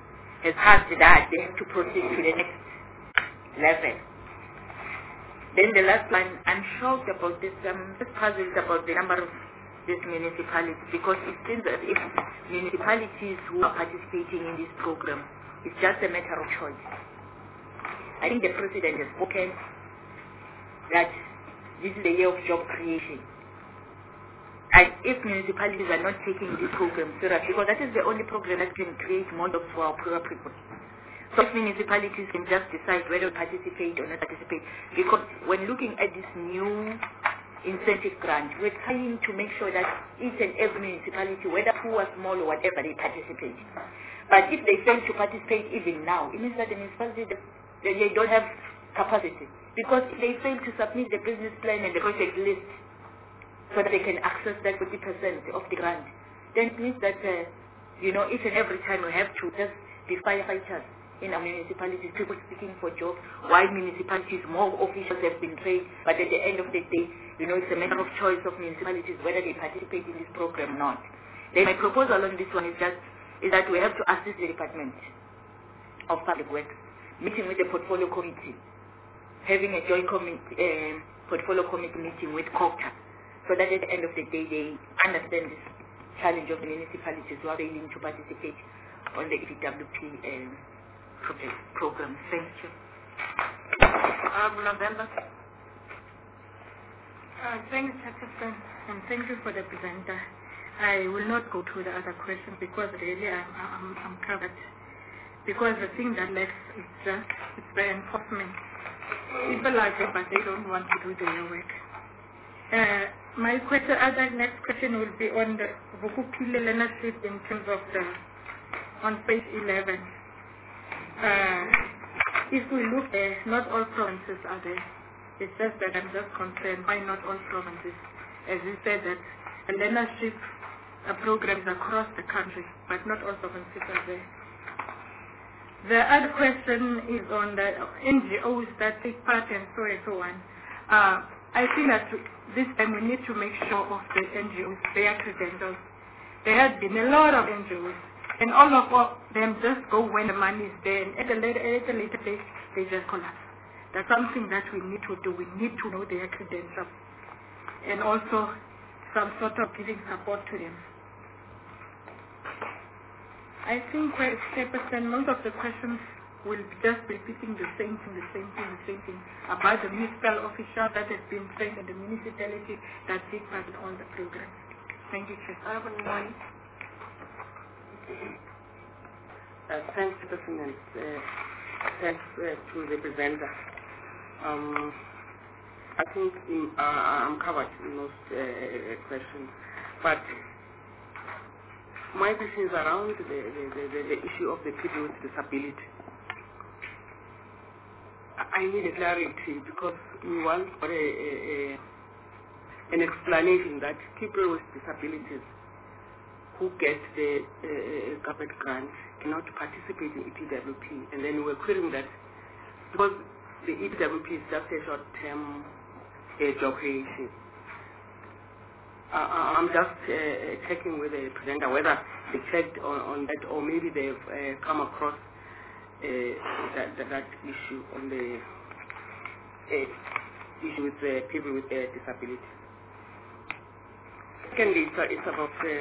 has passed that, they have to proceed to the next level. Then the last one, I'm shocked about this, I'm just puzzled about the number of these municipalities, because it seems that if municipalities who are participating in this program, it's just a matter of choice. I think the President has spoken that this is the year of job creation. And if municipalities are not taking this program seriously, because that is the only program that can create more jobs for our poor people. So if municipalities can just decide whether to participate or not participate, because when looking at this new incentive grant, we're trying to make sure that each and every municipality, whether poor or small or whatever, they participate. But if they fail to participate even now, it means that the municipality, they, they don't have capacity. Because if they fail to submit the business plan and the project list so that they can access that forty percent of the grant, then it means that, uh, you know, each and every time we have to just be firefighters in our municipalities, people seeking for jobs, while municipalities, more officials have been trained, but at the end of the day, you know, it's a matter of choice of municipalities whether they participate in this program or not. Then my proposal on this one is that, is that we have to assist the Department of Public Works, meeting with the portfolio committee, having a joint committee, uh, portfolio committee meeting with COGTA, so that at the end of the day they understand this challenge of the municipalities who are failing to participate on the E P W P um, project program. Thank you. Um, November. Uh, thanks, Chairperson, and thank you for the presenter. I will not go through the other questions because really I'm, I'm, I'm covered. Because the thing that left is just it's the enforcement. People are there, but they don't want to do their work. Uh, my question, other next question will be on the Vukupile learnership in terms of the, on page eleven. Uh, if we look there, not all provinces are there. It's just that I'm just concerned why not all provinces. As you said that a learnership a program is across the country, but not all provinces are there. The other question is on the N G Os that take part and so and so on. Uh, I think that this time we need to make sure of the N G Os, their credentials. There have been a lot of N G Os, and all of them just go when the money is there, and at a later, at a later date, they just collapse. That's something that we need to do. We need to know their credentials, and also some sort of giving support to them. I think quite ten percent, most of the questions will just be repeating the same thing, the same thing, the same thing about the municipal official that has been trained in the municipality that take part in all the programs. Thank you, Chair. Uh, good morning. Uh, thanks, President. Uh, thanks uh, to the presenter. Um, I think in, uh, I'm covered in most uh, questions, but my question is around the, the, the, the issue of the people with disability. I need a clarity because we want for a, a, a, an explanation that people with disabilities who get the uh, government grant cannot participate in E P W P, and then we're querying that because the E P W P is just a short-term uh, job creation. Uh, I'm just uh, checking with the presenter whether they checked on, on that, or maybe they've uh, come across uh, that, that, that issue on the uh, issue with uh, people with uh, disability. Secondly, it's, it's about uh,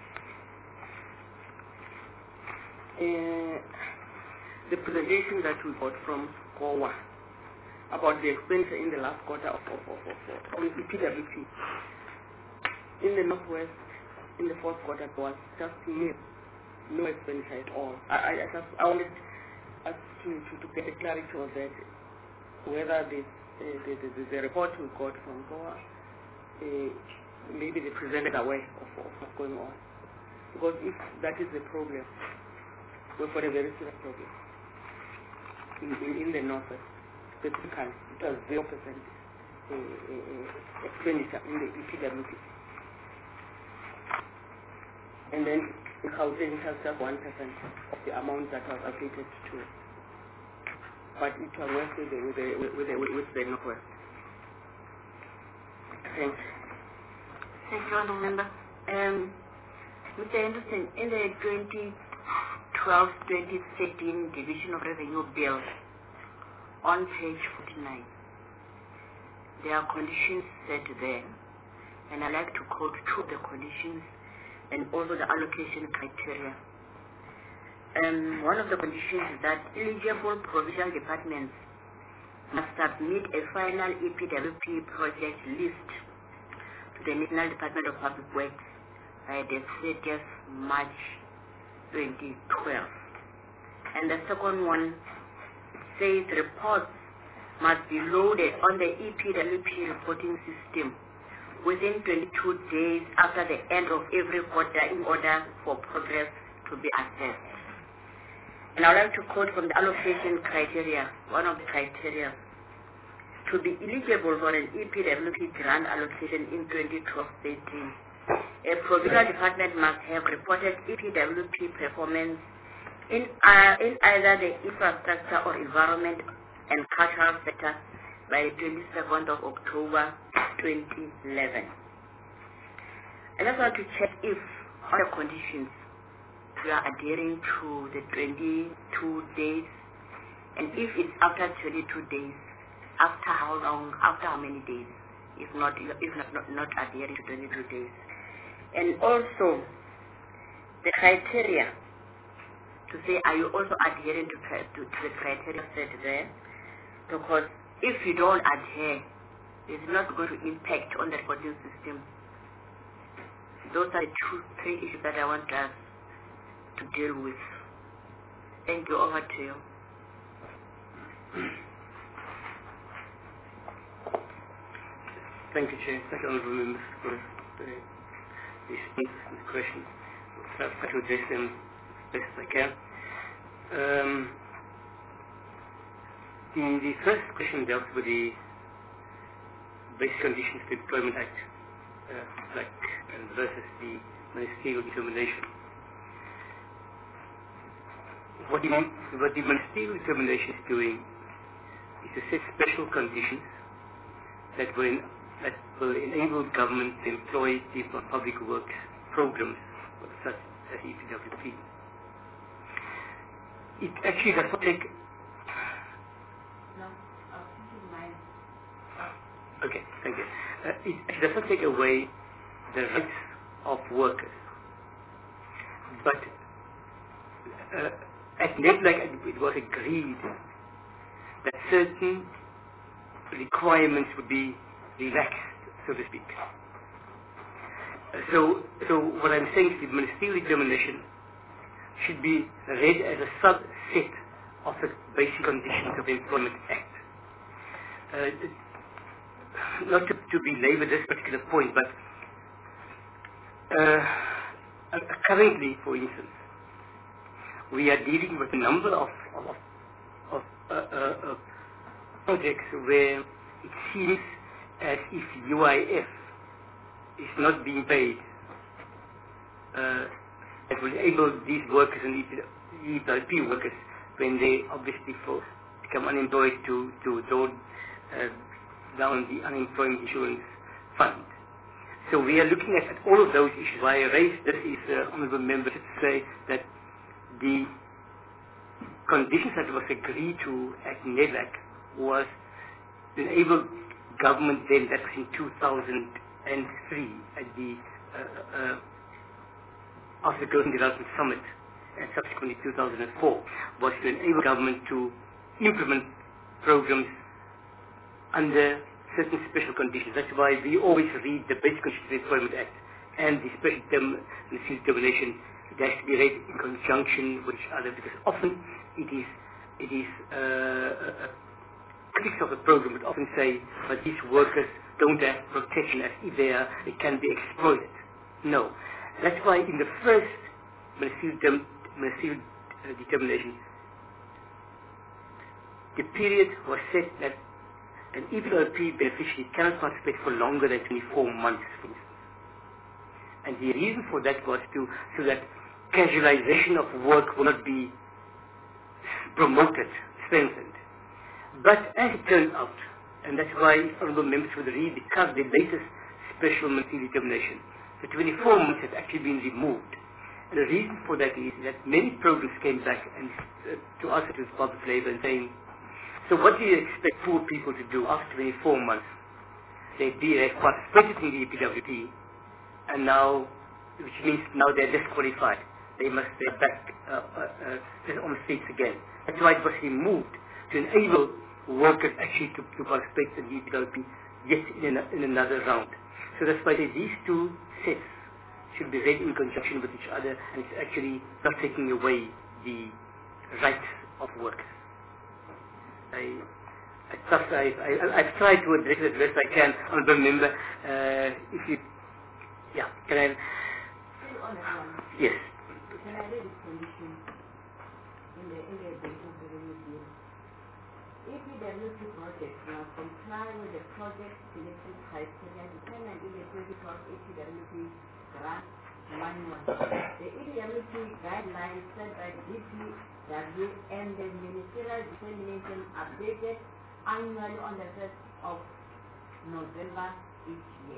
uh, the presentation that we got from SCOA about the expenditure in the last quarter of, of, of, of, of E P W P. In the Northwest, in the fourth quarter, there was just nil, no expenditure at all. I, I, I just I wanted us to, to, to get a clarity on that, whether this, uh, the, the, the, the report we got from SCOA, uh, maybe they presented aware of, of what's going on. Because if that is the problem, we've got a very serious problem. In, in, in the Northwest, specifically, it was zero percent uh, uh, expenditure in the E P W P. And then in Gauteng, it has just one percent of the amount that was allocated to it. But it was worse with the, with the, with the, with the Northwest. Thanks. Thank you, Honourable Member. Um, Mister Anderson, in the twenty twelve twenty thirteen Division of Revenue Bill on page forty-nine. There are conditions set there, and I like to quote two of the conditions and also the allocation criteria. Um, one of the conditions is that eligible provincial departments must submit a final E P W P project list to the National Department of Public Works by the thirtieth March twenty twelve. And the second one says reports must be loaded on the E P W P reporting system within twenty-two days after the end of every quarter in order for progress to be assessed. And I'd like to quote from the allocation criteria, one of the criteria. To be eligible for an E P W P grant allocation in twenty twelve thirteen, a provincial department must have reported E P W P performance in, uh, in either the infrastructure or environment and cultural sector by the twenty-second of October twenty eleven. I just want to check if other conditions we are adhering to the twenty-two days, and if it's after twenty-two days, after how long, after how many days, if not if not, not, not adhering to twenty-two days. And also the criteria to say, are you also adhering to, to, to the criteria set there? Because if you don't adhere, it's not going to impact on the reporting system. Those are the two, three issues that I want us to deal with. Thank you. Over to you. Thank you, Chair. Thank you, Honourable Members, for the response to the questions. I'll try to address them as best I can. Um, the, the first question dealt with the basic conditions of the Employment Act, uh, like, and versus the ministerial determination. What the, what the ministerial determination is doing is to set special conditions that will, in, that will enable government to employ people on public works programs such as E P W P. It actually does not take... No, I was thinking mine. Okay, thank you. Uh, it, it does not take away the rights of workers. But uh, at NEDLAC it was agreed that certain requirements would be relaxed, so to speak. Uh, so, so what I'm saying is the ministerial determination should be read as a subset of the basic conditions of the Employment Act. Uh, not to, to belabor this particular point, but uh, currently, for instance, we are dealing with a number of, of, of uh, uh, uh, projects where it seems as if U I F is not being paid. Uh, that will enable these workers and E P W P workers, when they obviously for, become unemployed, to, to draw uh, down the unemployment insurance fund. So we are looking at, at all of those issues. Why I raised this is, uh, honourable members, to say that the conditions that was agreed to at NEDLAC was to enable government then, that was in two thousand three at the uh, uh, after the Growth and Development Summit, and subsequently two thousand four, was to enable government to implement programs under certain special conditions. That's why we always read the Basic Conditions of the Employment Act and the Special Term Determination. It has to be read in conjunction with each other, because often it is it is uh, uh, critics of the program would often say, but these workers don't have protection as if they are, they can be exploited. No. That's why in the first ministerial, dem, ministerial uh, determination, the period was set that an E P W P beneficiary cannot participate for longer than twenty-four months, for instance. And the reason for that was to, so that casualization of work will not be promoted, strengthened. But as it turned out, and that's why honourable members would read because the latest special ministerial determination, the twenty-four months has actually been removed. the reason for that is that many programs came back and uh, to us it was Department of Labour and saying, so what do you expect poor people to do after twenty-four months? They they participated in the E P W P, and now, which means now they're disqualified. They must be back uh, uh, uh, on the streets again. That's why it was removed to enable workers actually to, to participate in the E P W P yet in, a, in another round. So that's why these two sets should be read in conjunction with each other, and it's actually not taking away the rights of workers. I, I trust I, I, I've tried to address it as best I can. Honourable member, uh, if you, yeah, can I? Still on that one. Yes. Can I read this condition in the in the basic revenue bill? E P W P projects now comply with the project selection criteria determined in the twenty twelve E P W P grant manual. The E P W P guidelines set by the D P W and the ministerial determination updated annually on the first of November each year.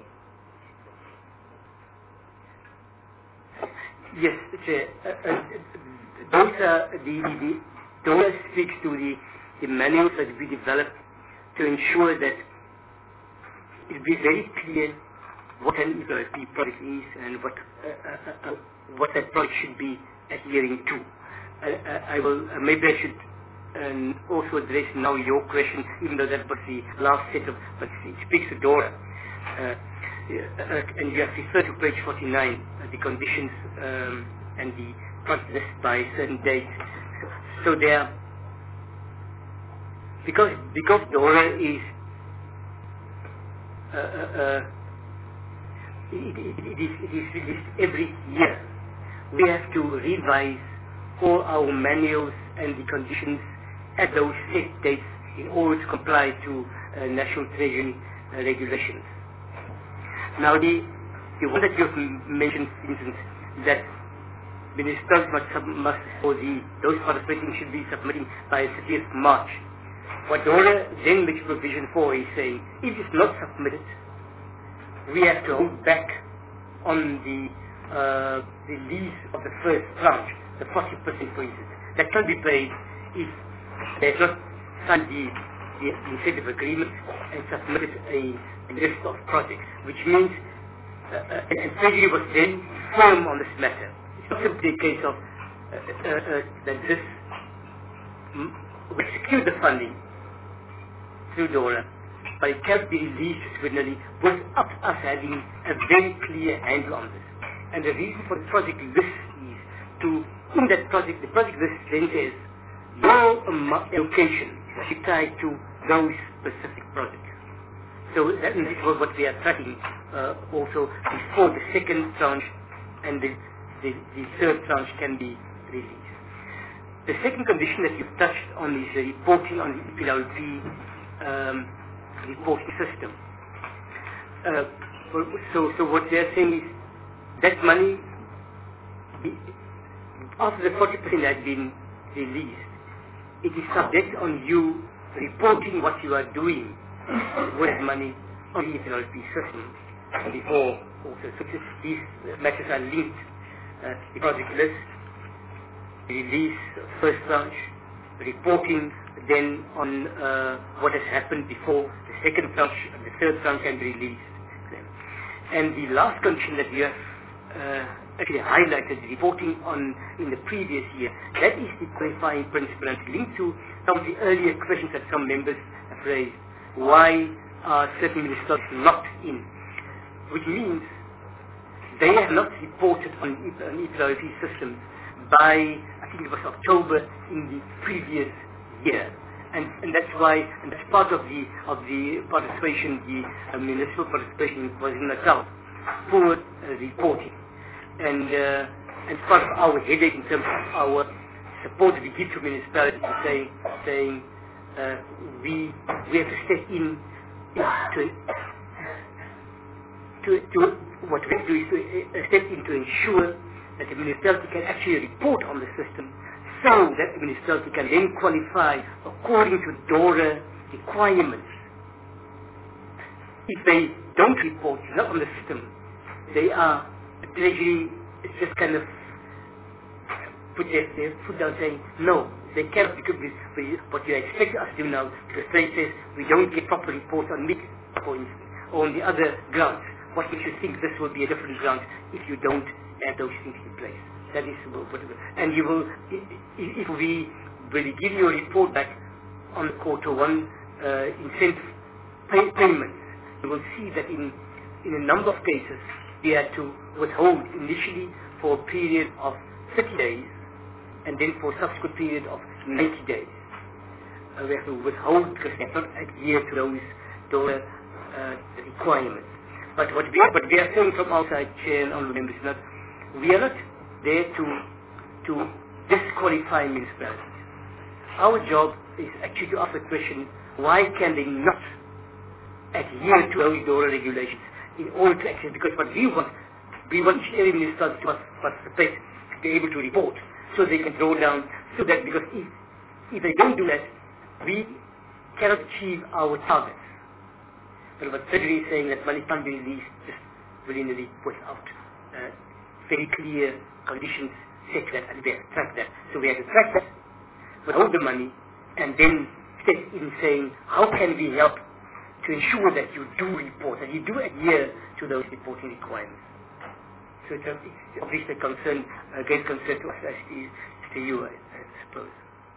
Yes, Chair. Uh, uh, those are the, the, those speaks to the, the manuals that we developed to ensure that it be very clear what an E P W P project is and what uh, uh, uh, what that project should be adhering to. Uh, uh, I will uh, maybe I should um, also address now your question, even though that was the last set of, but it speaks to Dora. Uh, uh, and you have referred to page forty-nine, uh, the conditions um, and the project list by certain dates. So, so there, because because Dora is uh, uh, uh, it, it, it is it is released every year. We have to revise all our manuals and the conditions at those set dates in order to comply to uh, National Treasury uh, regulations. Now the, the one that you've mentioned, for instance, that ministers must, sub, must or the, those participating should be submitting by thirtieth March. What Dora then makes provision for is saying, if it's not submitted, we have to hold back on the uh, release of the first tranche, the forty percent for instance. That can be paid if they have not signed the, the incentive agreement and submitted a, a list of projects, which means, uh, uh, and Treasury was then firm on this matter. It's not simply a case of uh, uh, uh, that this mm, we secure the funding through Dora, but it can't be released disciplinarily without us having a very clear handle on this. And the reason for the project list is to, in that project, the project list then says, no allocation should tie to those specific projects. So that is what we are tracking uh, also before the second tranche and the, the, the third tranche can be released. The second condition that you've touched on is the reporting on the E P W P um, reporting system. Uh, so, so what they are saying is that money, after the forty percent had been released, it is subject on you reporting what you are doing with money on the E P W P system before also. So these matters are linked. Uh, the project list, release, first tranche, reporting then on uh, what has happened before the second tranche, the third tranche can be released. And the last condition that we have uh, actually highlighted, reporting on in the previous year, that is the qualifying principle, and linked to some of the earlier questions that some members have raised. Why are certain ministers locked in? Which means they have not reported on E P W P systems by, I think it was October in the previous year. And, and that's why, and that's part of the of the participation, the uh, municipal participation was in Natal for uh, reporting. And uh, and part of our headache in terms of our support we give to municipalities, saying saying uh, we we have to step in to to to what we do is to uh, step in to ensure that the municipality can actually report on the system, so that the municipality can then qualify according to DORA requirements. If they don't report, not on the system, they are, Treasury is just kind of put their, their foot down saying, no, they cannot, because we, we, what you expect us to do now, because they says we don't get proper reports on meat, for instance, or on the other grounds. What makes you think this will be a different ground if you don't have those things in place? That is what it will. And you will, if we will give you a report back on quarter one uh, incentive pay payments, you will see that in, in a number of cases, we had to withhold initially for a period of thirty days, and then for a subsequent period of ninety days. Uh, we have to withhold because they are not adhere to those, those uh, requirements. But what we, are, what we are saying from outside, Chair and Honourable Members, is that we are not there to, to disqualify municipalities. Our job is actually to ask the question, why can they not adhere to those DORA regulations in order to access? Because what we want, we want each and every municipality to participate, to be able to report, so they can draw down, so that, because if, if they don't do that, we cannot achieve our targets. But what Treasury is saying that money can't be released just willy-nilly without uh, very clear conditions set that, and we have to track that. So we have to track that, withhold the money, and then step in saying, how can we help to ensure that you do report, and you do adhere to those reporting requirements. So it's, a, it's obviously a concern, a great concern to us as it is to you, I, I suppose.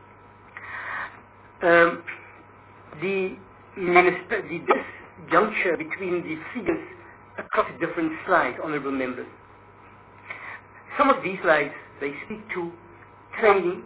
Um, the municipal, the disjuncture between the figures across different slides, honourable members. Some of these slides, they speak to training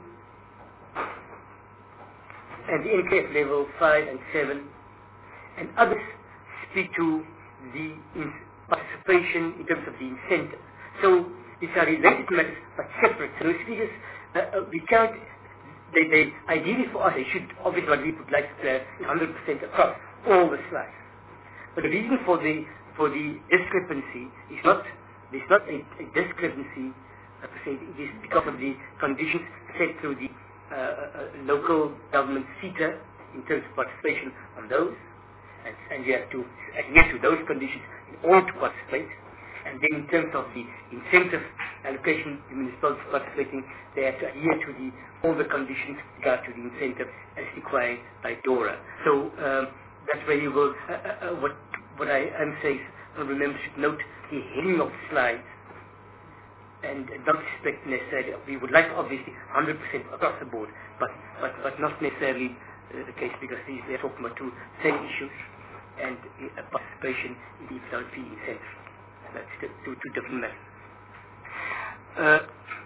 and the N K F level five and seven, and others speak to the in participation in terms of the incentive. So these are related matters but separate. So those figures, uh, uh, we can't, they, they, ideally for us, they should, obviously what we would like to have one hundred percent across all the slides. But the reason for the, for the discrepancy is not, it's not a, a discrepancy uh, per se, it is because of the conditions set through the uh, uh, local government CETA in terms of participation on those. And, and you have to adhere to those conditions in order to participate. And then in terms of the incentive allocation, the municipalities participating, they have to adhere to the, all the conditions with regard to the incentive as required by DORA. So um, that's where you will, uh, uh, what, what I am saying is, remember, should note the heading of the slides and not expect necessarily, we would like obviously one hundred percent across the board, but, but, but not necessarily uh, the case, because these, they're talking about two same issues and uh, participation in the without fee incentive. That's two, two, two different matters. Uh,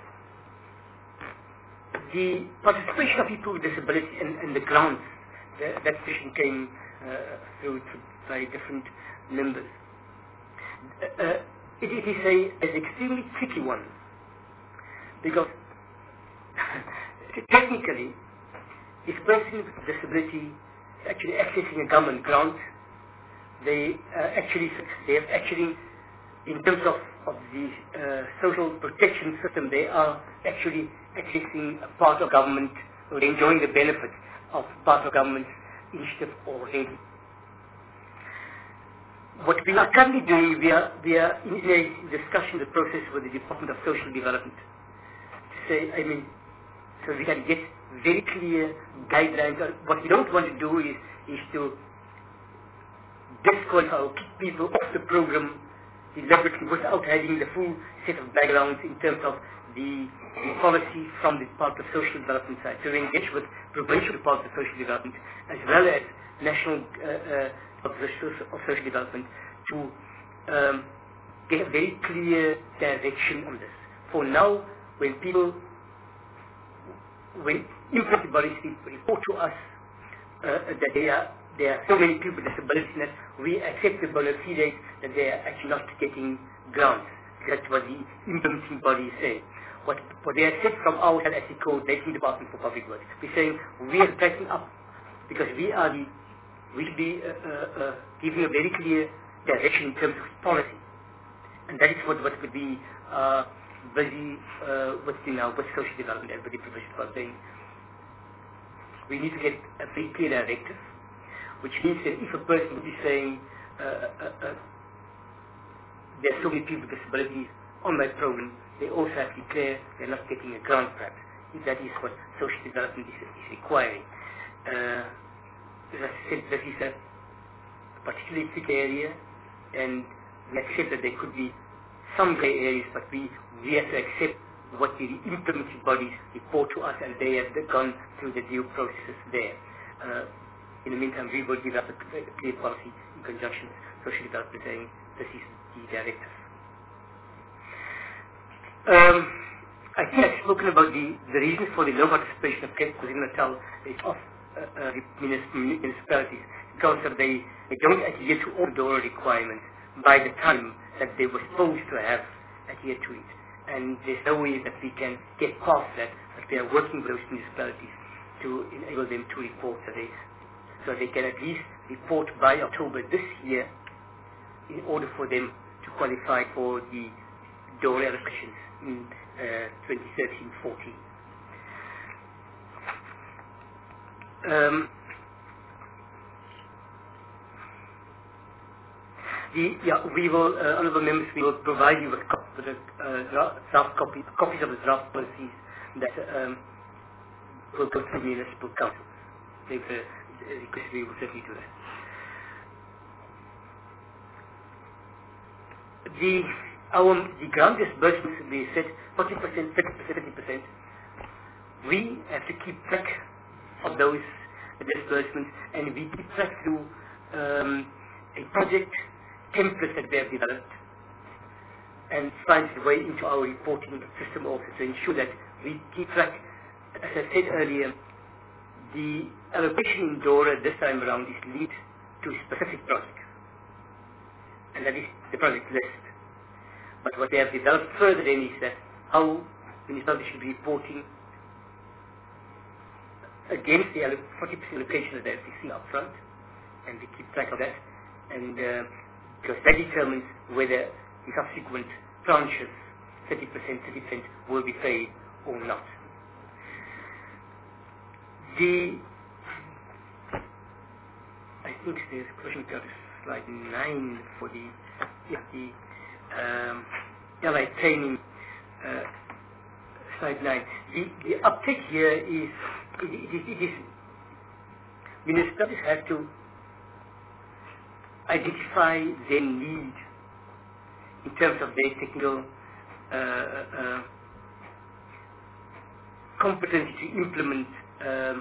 the participation of people with disability and, and the grants, the, that question came uh, through, through by different members. Uh, it, it is a, an extremely tricky one, because technically, if a person with disability is actually accessing a government grant, they uh, actually, they have actually, in terms of, of the uh, social protection system, they are actually accessing a part of government, or enjoying the benefit of part of government's initiative already. What we are currently doing, we are, we are in a discussion, the process with the Department of Social Development, to say, I mean, so we can get very clear guidelines. What we don't want to do is, is to disqualify or kick people off the program deliberately without having the full set of backgrounds in terms of the, the policy from the Department of Social Development side. So we engage with provincial Department of Social Development as well as national uh, uh, of social development to um, get a very clear direction on this. For now, when people, when implemented bodies report to us uh, that they are, there are so many people with disabilities that we accept the bona fide that they are actually not getting grants. That's what the implementing body is saying. What, what they accept from our side as the coordinating department for public works, we're saying we are tighten up because we are the we should be uh, uh, uh, giving a very clear direction in terms of policy. And that is what, what would be uh, busy uh, with, you know, with social development and with the provision for saying. We need to get a very clear directive, which means that if a person is saying uh, uh, uh, there are so many people with disabilities, on that program, they also have to declare they're not getting a grant perhaps, if that is what social development is, is requiring. Uh, as I said, this is a particularly thick area, and we accept that there could be some grey areas, but we, we have to accept what the implementing bodies report to us, and they have gone through the due processes there. Uh, in the meantime, we will develop a clear policy in conjunction with social development, saying this is the directive. Um, I think I've spoken about the, the reasons for the low participation of Cape KwaZulu-Natal of uh, uh, municipalities, because of they, they don't adhere to all DORA requirements by the time that they were supposed to have adhered to it. And there's no way that we can get past that, but we are working with those municipalities to enable them to report, so they, so they can at least report by October this year in order for them to qualify for the DORA allocations in uh, twenty thirteen fourteen. Um, the, yeah, we will, uh, honourable members, we will provide you with, with a, uh, draft, draft copy, copies of the draft policies that um, will go to the municipal council. They've uh, requested, we will certainly do that. The our the grant disbursements, we said forty percent, fifty percent, fifty percent. We have to keep track of those disbursements, and we keep track through um, a project template that we have developed, and finds its way into our reporting system also to ensure that we keep track. As I said earlier, the allocation in DORA this time around is linked to a specific project, and that is the project list. But what they have developed further then is that how municipalities should be reporting against the forty percent allocation that they're fixing up front, and we keep track of that, and uh, because that determines whether the subsequent tranches, thirty percent, thirty percent, will be paid or not. The, I think there's a question to slide nine for the, yeah, the um, L I training, uh, slide nine. The, the uptake here is, it, it is, it is, municipalities have to identify their need in terms of their technical uh, uh, competency to implement um,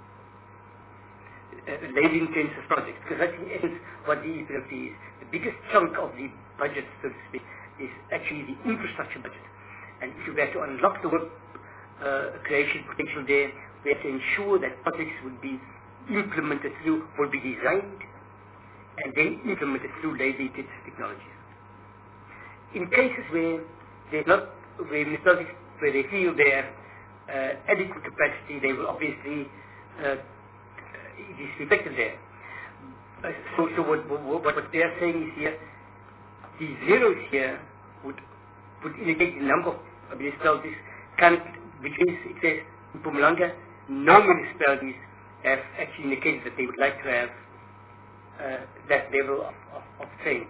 uh, labor-intensive projects, because that's in essence what the E P L P is. The biggest chunk of the budget, so to speak, is actually the infrastructure budget. And if you were to unlock the work uh, creation potential there, we have to ensure that projects would be implemented through, would be designed and then implemented through labor-intensive technologies. In cases where they're not, where municipalities, where they feel they're uh, adequate capacity, they will obviously uh, it is reflected there. Uh, so, so what, what, what they are saying is here, the zeros here would would indicate the number of municipalities, can, which means it says in Mpumalanga, no municipalities have actually indicated that they would like to have uh, that level of, of, of training.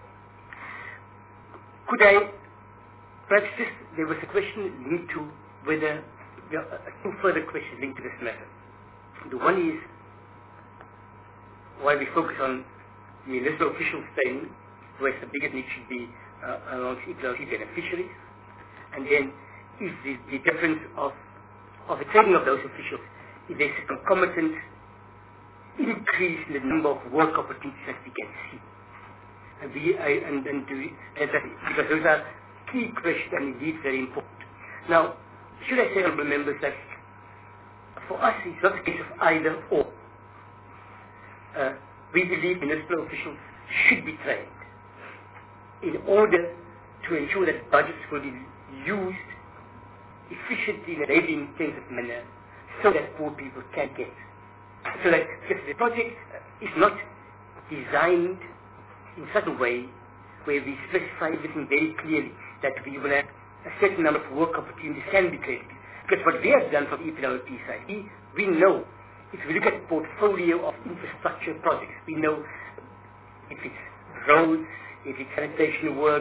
Could I, perhaps just, there was a question linked to whether, there are two further questions linked to this matter. The one is, why we focus on municipal officials training, where the biggest need should be uh, amongst E P L P beneficiaries, and then is the, the difference of, of the training of those officials, if there's a concomitant increase in the number of work opportunities that we can see. And, we, I, and, and, do we, and that, because those are key questions and indeed very important. Now, should I say, honourable members, that for us it's not a case of either or. Uh, we believe municipal officials should be trained in order to ensure that budgets will be used efficiently in a labor-intensive manner so that poor people can get. So that because the project is not designed in such a way where we specify everything very clearly that we will have a certain number of work opportunities can be created. Because what we have done from E P L P side, we, we know, if we look at the portfolio of infrastructure projects, we know if it's roads, if it's sanitation work,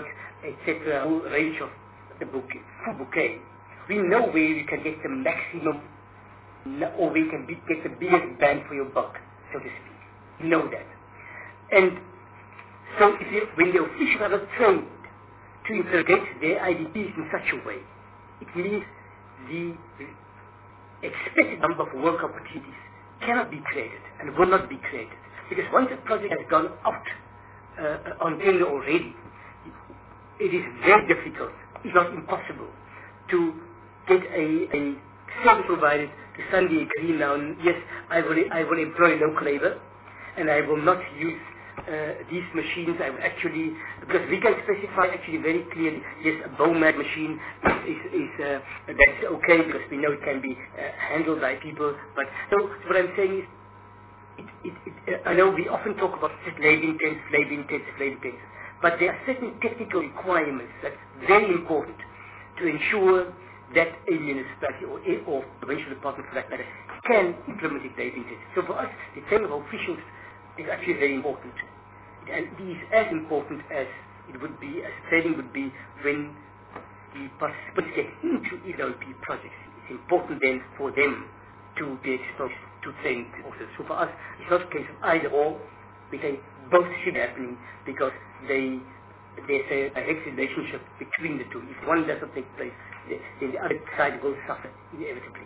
et cetera, whole range of the bouquet, full bouquet, we know where you can get the maximum, or we can be, get the biggest bang for your buck, so to speak. We know that. And so if you, when the officials are not trained to interrogate their I D Ps in such a way, it means the expected number of work opportunities cannot be created and will not be created. Because once a project has gone out uh, on tender already, it is very difficult, if not impossible, to get a, a service provider to suddenly agree now, yes, I will, I will employ local labor, and I will not use uh, these machines. I will actually, because we can specify actually very clearly, yes, a Bowmag machine is, is, is uh, that's okay, because we know it can be uh, handled by people. But so what I'm saying is, it, it, it, uh, I know we often talk about labor intensive, labor intensive, labor intensive, but there are certain technical requirements that's very important to ensure that a municipality or, a, or provincial department for that matter can implement it labor intensive. So for us, the training of officials is actually very important. And it is as important as it would be, as training would be when the participants get into E W P projects. It's important then for them to be exposed to training also. So for us, it's not a case of either or. We say both should be happening because they, there's a direct relationship between the two. If one doesn't take place, then the other side will suffer inevitably.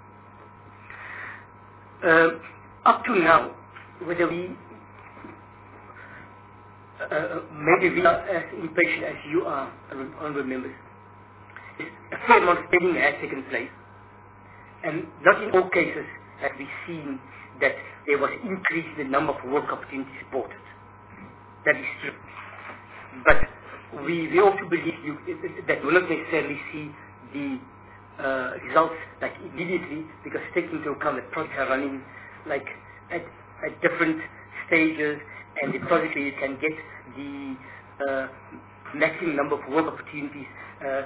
Um, up to now, whether we, uh, maybe we are as impatient as you are, honorable members, a fair amount of training has taken place, and not in all cases have we seen that there was increase in the number of work opportunities reported. That is true. But we, we also believe you, that we will not necessarily see the uh, results like immediately, because taking into account that projects are running like at, at different stages, and the project where you can get the uh, maximum number of work opportunities. Uh,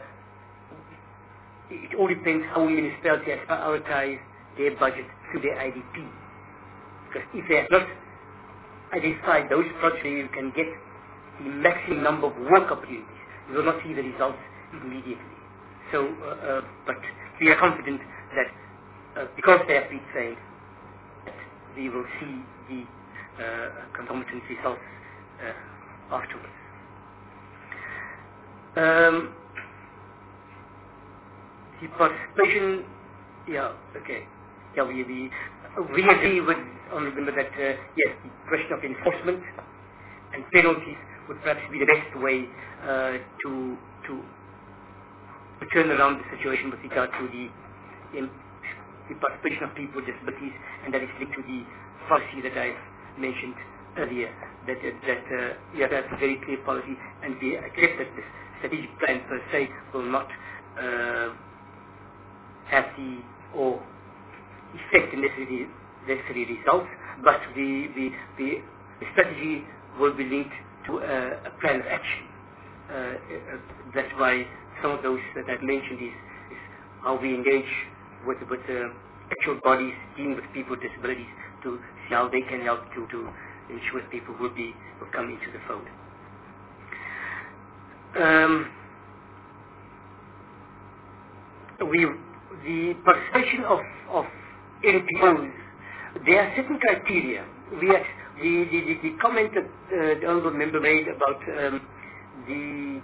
it all depends how municipalities have prioritized their budget through their I D P. Because if they have not identified those projects where you can get the maximum number of work opportunities, you will not see the results immediately. So, uh, uh, but we are confident that uh, because they have been trained, that we will see the uh, concomitant results uh, afterwards. Um, the participation, yeah, okay. Yeah, we, we, we agree with, remember that, uh, yes, the question of enforcement and penalties would perhaps be the best way uh, to, to to turn around the situation with regard to the, in, the participation of people with disabilities, and that is linked to the policy that I mentioned earlier, that, uh, that uh, yeah, that's a very clear policy, and we accept that this strategic plan per se will not uh, have the, or effect the necessary, necessary results, but the, the, the, the strategy will be linked to uh, a plan of action. Uh, uh, that's why some of those that I've mentioned is, is how we engage with, with uh, actual bodies dealing with people with disabilities to see how they can help to, to ensure that people will be will come into the fold. Um, we, the participation of, of N P Os, there are certain criteria. We have, the, the, the, the comment that uh, the honourable member made about um, the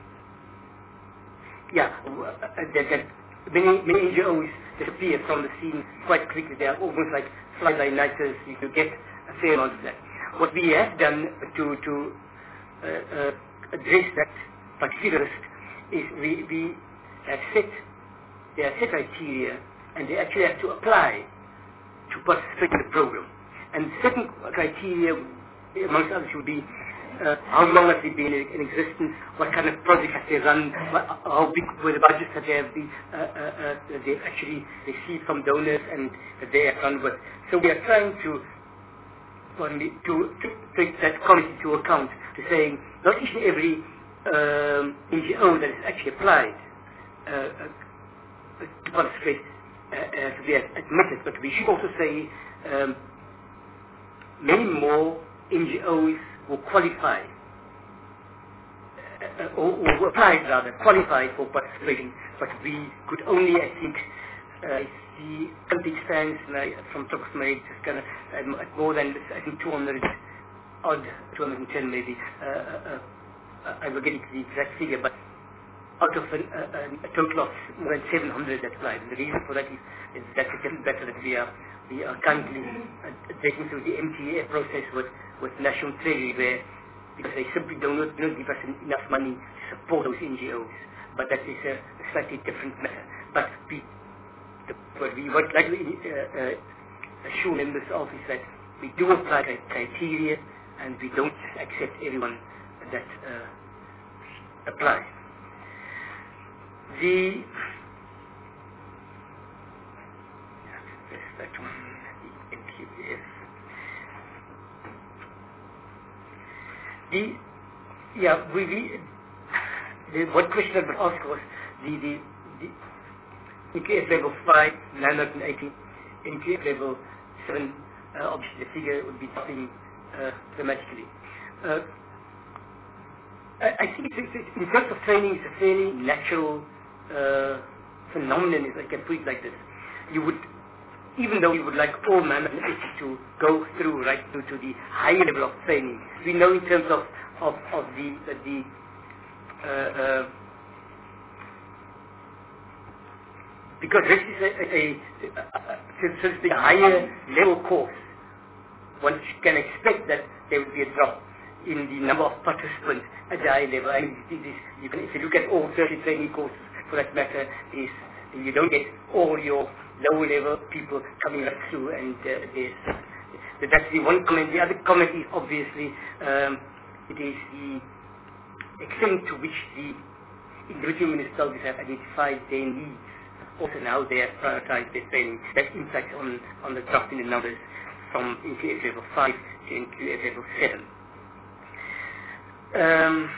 Yeah, that, that many, many N G Os disappear from the scene quite quickly. They are almost like fly-by-nighters. You can get a fair amount of that. What we have done to, to uh, uh, address that particular risk is we, we have set, there are set criteria, and they actually have to apply to participate in the program. And certain criteria, amongst others, would be Uh, how long have they been in, in existence, what kind of projects have they run, what, how big were the budgets that they have been, uh, uh, uh, they actually received from donors and that they have run with. So we are trying to, to, to take that quality into account, to saying not each and every um, N G O that is actually applied uh, uh, to participate uh, uh, to be admitted, but we should also say um, many more N G Os will qualify uh, or, or applied rather, qualified for participation, but we could only, I think, uh, the country stands like, from approximately just kind of um, at more than, I think, two hundred odd, two hundred ten maybe. Uh, uh, uh, I will get the exact figure, but out of an, uh, a total of more than seven hundred that applied. And the reason for that is, is that it's getting better that we are we are currently uh, taking through the M T A process with, with National Treasury, where because they simply don't, don't give us enough money to support those N G Os. But that is a slightly different matter. But we, the, what we would like to uh, uh, assure members of is that we do apply the criteria and we don't accept everyone that uh, applies. The that one, the N Q F. The yeah, we, we the one question that was asked was the the, the N Q F level five, nine hundred eighty, N Q F level seven. Uh, obviously, the figure would be dropping uh, dramatically. Uh, I, I think it's, it's, in terms of training, it's a fairly natural uh, phenomenon, if I can put it like this. You would, even though you would like all managers to go through right through to the higher level of training, we know in terms of of, of the uh, the uh, uh, because this is a, a, a, a, a, a higher level course, one can expect that there will be a drop in the number of participants at the high level. I mean, this is, you can, if you look at all thirty training courses, for that matter, is you don't get all your lower level people coming right through, and uh, there's, uh, that's the one comment. The other comment is obviously um, it is the extent to which the individual municipalities have identified their needs, also now they have prioritized their training. That impacts on, on the drop in the numbers from N Q F level five to N Q F level seven. Um,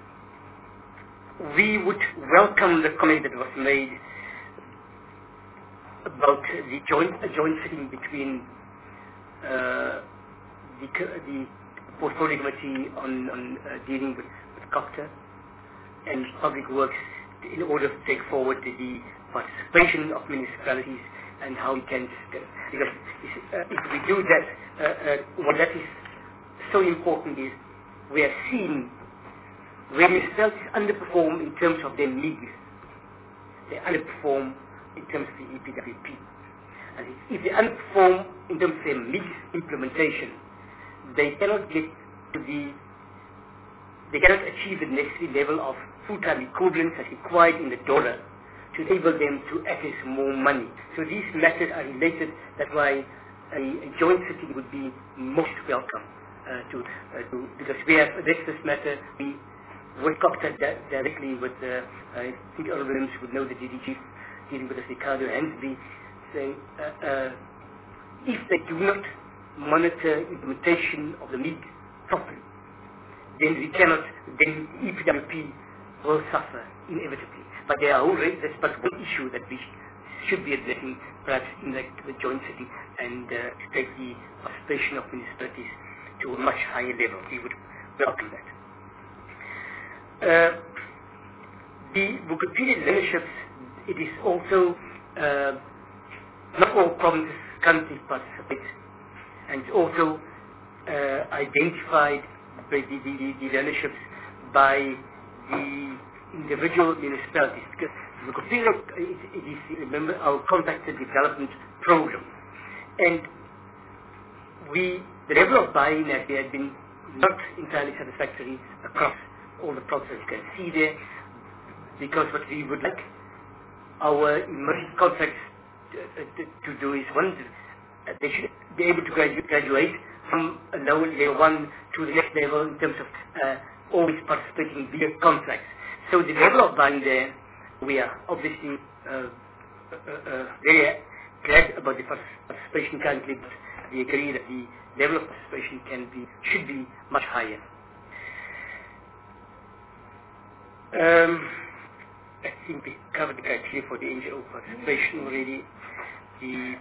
we would welcome the comment that was made about the joint, a joint sitting between uh, the, the portfolio committee on, on uh, dealing with, with COGTA and public works in order to take forward the participation of municipalities and how we can, because uh, if we do that, uh, uh, what that is so important is we have seen where municipalities underperform in terms of their needs. They underperform in terms of the E P W P. And if they underperform in terms of their needs implementation, they cannot get to the, they cannot achieve the necessary level of full-time equivalence as required in the dollar to enable them to access more money. So these matters are related. That's why a, a joint sitting would be most welcome uh, to, uh, to, because we have addressed this matter. We would contact that directly with, uh, I think Earl Williams would know the D D G dealing with the Ricardo Hansby, saying uh, uh, if they do not monitor implementation of the need properly, then we cannot, then E P W P will suffer inevitably. But there are already, that's but one issue that we sh should be addressing, perhaps in the, the joint city, and uh, to take the participation of municipalities to a much higher level. We would welcome that. Uh, the Wikipedia leaderships, it is also, uh, not all provinces currently participate, and it's also uh, identified by the, the, the leaderships by the individual municipalities, because the Wikipedia, it, it is, remember, our compacted development program, and we, the level of buy-in has been not entirely satisfactory across all the provinces. You can see there, because what we would like our emerging contracts to, to, to do is, one, uh, they should be able to graduate, graduate from a lower level one to the next level in terms of uh, always participating in bigger contracts. So the level of buying there, we are obviously uh, uh, uh, very glad about the participation currently, but we agree that the level of participation can be, should be much higher. Um, I think we covered the criteria for the N G O participation already. The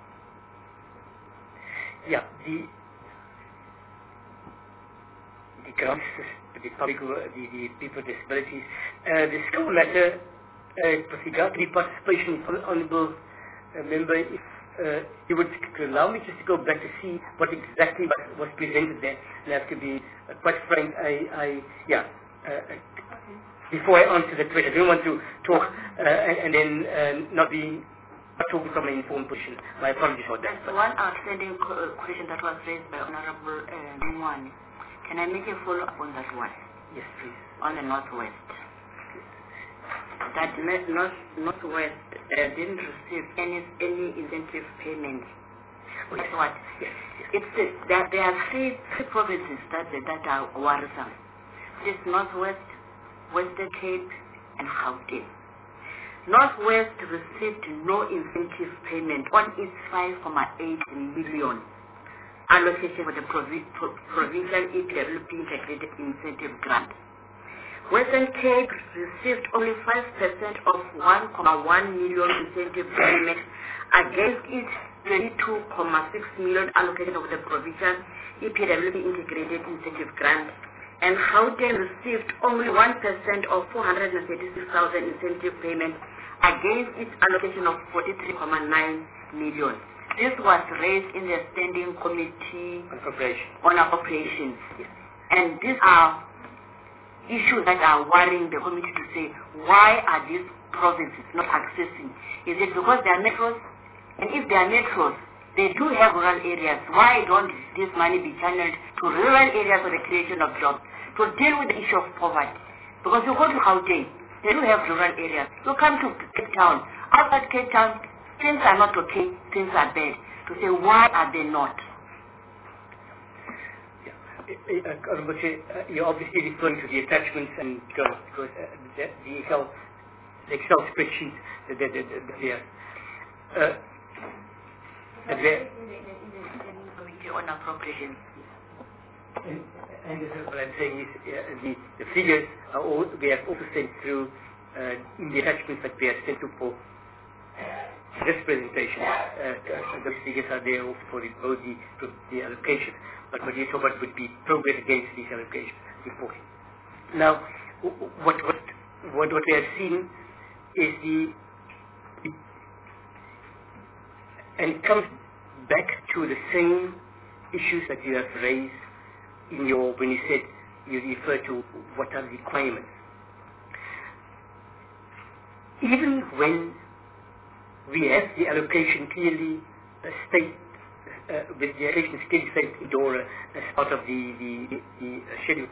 yeah, the the grants to the public, the, the people with disabilities. Uh, the school matter, uh, with regard to the participation, Honourable uh, Member, if uh, you would allow me just to go back to see what exactly was, was presented there. And I have to be uh, quite frank, I, I yeah, uh, before I answer the question, I don't want to talk uh, and, and then uh, not be not talking from an informed position. My apologies for that. There's one outstanding co- question that was raised by Honorable uh, Mingwani. Can I make a follow-up on that one? Yes, please. On the Northwest. That North, North, Northwest uh, didn't receive any any incentive payment. Oh, That's yes. what? Yes, yes. It's the, there, there are three, three provinces that, that are worrisome. It's Northwest, Western Cape, and Gauteng. Northwest received no incentive payment on its five point eight million allocation for the provi- pro- provincial e-developing integrated incentive grant. Western Cape received only five percent of one point one million incentive payment against its twenty-two point six million allocation of the provincial e-developing integrated incentive grant. And Gauteng received only one percent of four hundred thirty-six thousand incentive payment against its allocation of forty-three point nine million. This was raised in the Standing Committee On Appropriation. on Appropriations. And these are issues that are worrying the committee to say, why are these provinces not accessing? Is it because they are metros? And if they are metros, they do have rural areas. Why don't this money be channeled to rural areas for the creation of jobs, to deal with the issue of poverty? Because you go to Gauteng, they do have rural areas. You come to Cape Town. Outside Cape Town, things are not okay, things are bad. To say, why are they not? Uh, uh, uh, you're obviously referring to the attachments and because, because uh, the, the Excel, the Excel spreadsheet that they, they, they are. Uh, that they, Committee on Appropriations. and, and this is what I'm saying is uh, the, the figures are all, we have also sent through uh, in the attachments that we have sent to for this presentation. Uh, uh, those figures are there also for the, both the, the allocation. But what you talk about would be progress against these allocations reporting. Now, what what what, what we have seen is the, the and it comes back to the same issues that you have raised in your when you said you refer to what are the requirements. Even when we have the allocation clearly uh, state. Uh, with the allocation clearly stated in DORA as part of the, the, the, the uh, schedule.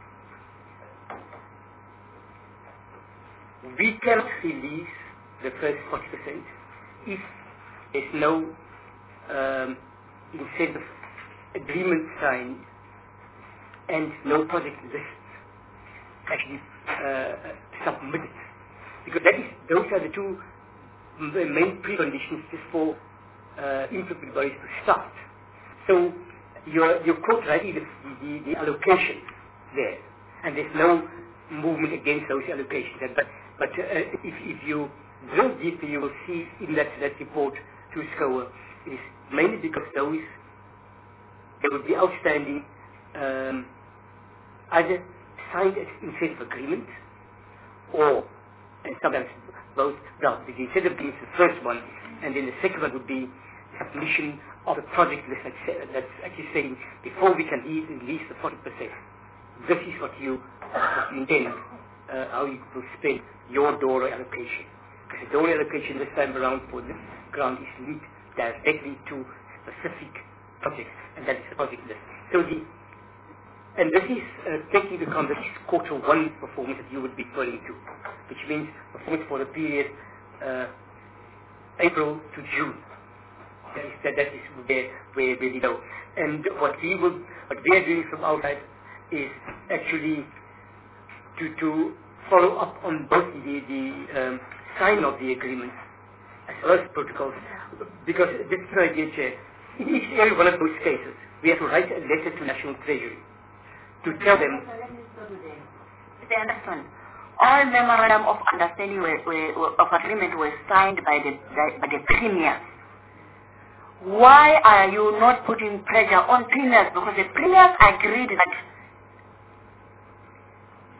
We cannot release the first forty percent if there's no um, incentive agreement signed and no project list actually uh, submitted. Because that is, those are the two main preconditions just for Uh, implemented bodies to start. So you're, you're quite right, the, the, the allocation there, and there's no movement against those allocations. But, but uh, if, if you drill deeper, you will see in that, that report to SCOA, it is mainly because those, there would be outstanding um, either signed incentive agreement or, and sometimes both, well, the incentive agreement is the first one, and then the second one would be submission of the project list that's actually saying before we can release the forty percent. This is what you, what you intend, uh, how you will spend your DORA allocation. Because the DORA allocation this time around for this grant is linked directly to specific projects, and that is the project list. So the, and this is uh, taking into account this quarter one performance that you would be referring to, which means performance for the period uh, April to June. That is, that, that is where, where we go. And what we will, what we are doing from our side is actually to, to follow up on both the, the um, sign of the agreements as well as protocols. Because this is an idea, Chair. In each and every one of those cases, we have to write a letter to National Treasury to tell them. They understand. All memorandum of understanding were, were, of agreement were signed by the by the premiers. Why are you not putting pressure on premiers? Because the premiers agreed that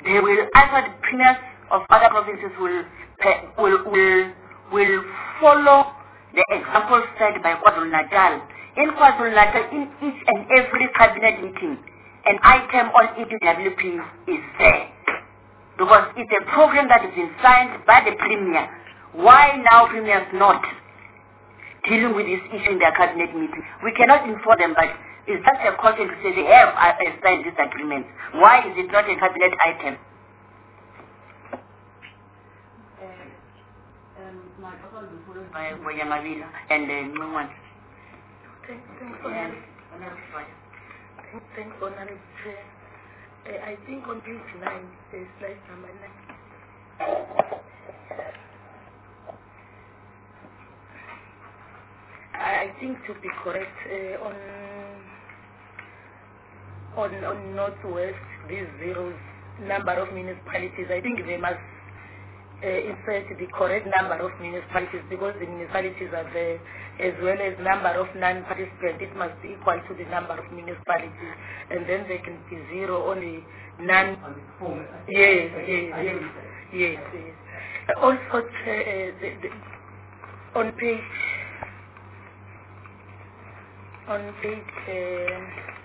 they will, either the premiers of other provinces will, will, will, will follow the example set by KwaZulu-Natal. In KwaZulu-Natal, in each and every cabinet meeting, an item on E P W P is there. Because it's a program that has been signed by the Premier. Why now Premiers not dealing with this issue in their cabinet meeting? We cannot inform them, but it's just a caution to say they have uh, signed this agreement. Why is it not a cabinet item? My daughter will be followed by Wayamavila and uh, Mwan. Thanks, thanks, Honorable. Thanks, thanks, Honorable Chair. Uh, I think on page nine, there's slide number nine. I think to be correct, uh, on on on Northwest, these zeros, number of municipalities, I think they must uh, insert the correct number of municipalities, because the municipalities are there, as well as number of non-participants. It must be equal to the number of municipalities, and then there can be zero on the non. Yes, yes, yes, yes, yes. Also, uh, the, the, on page on page, uh,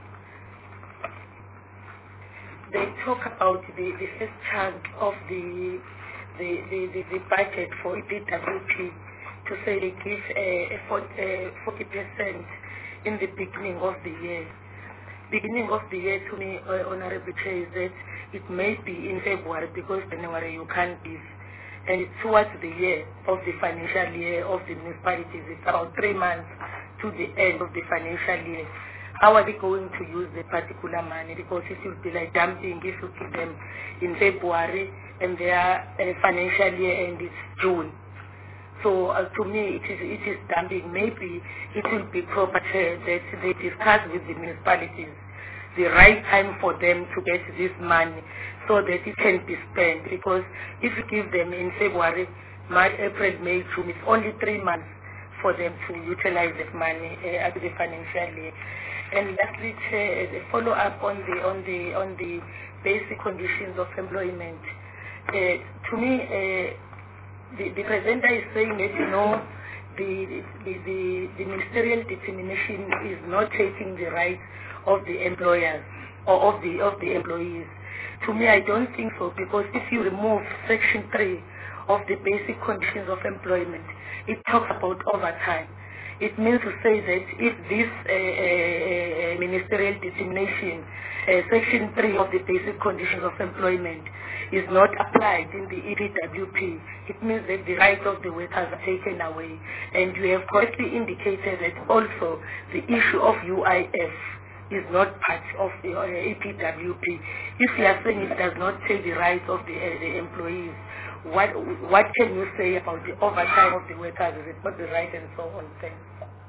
they talk about the, the first chunk of the the, the, the, the budget for E P W P, to say they give a forty percent in the beginning of the year. Beginning of the year, to me, uh, Honorable Chair, is that it may be in February, because January you can't give. And it's towards the year of the financial year of the municipalities. It's about three months to the end of the financial year. How are they going to use the particular money? Because it will be like dumping if you give them in February and their uh, financial year end is June. So uh, to me, it is it is dumping. Maybe it will be proper that they discuss with the municipalities the right time for them to get this money, so that it can be spent. Because if you give them in February, March, April, May, June, it's only three months for them to utilize that money uh, at the financial year. And lastly, Chair, the follow up on the on the on the basic conditions of employment. Uh, to me, uh, the, the presenter is saying that, you know, the the, the the ministerial determination is not taking the rights of the employers or of the of the employees. To me, I don't think so, because if you remove Section three of the basic conditions of employment, it talks about overtime. It means to say that if this uh, uh, ministerial determination, uh, Section three of the basic conditions of employment, is not applied in the E P W P, it means that the rights of the workers are taken away. And you have correctly indicated that also the issue of U I F is not part of the uh, E P W P. If you are saying it does not take the rights of the, uh, the employees, what what can you say about the overtime of the workers? Is it not the right and so on? Thanks.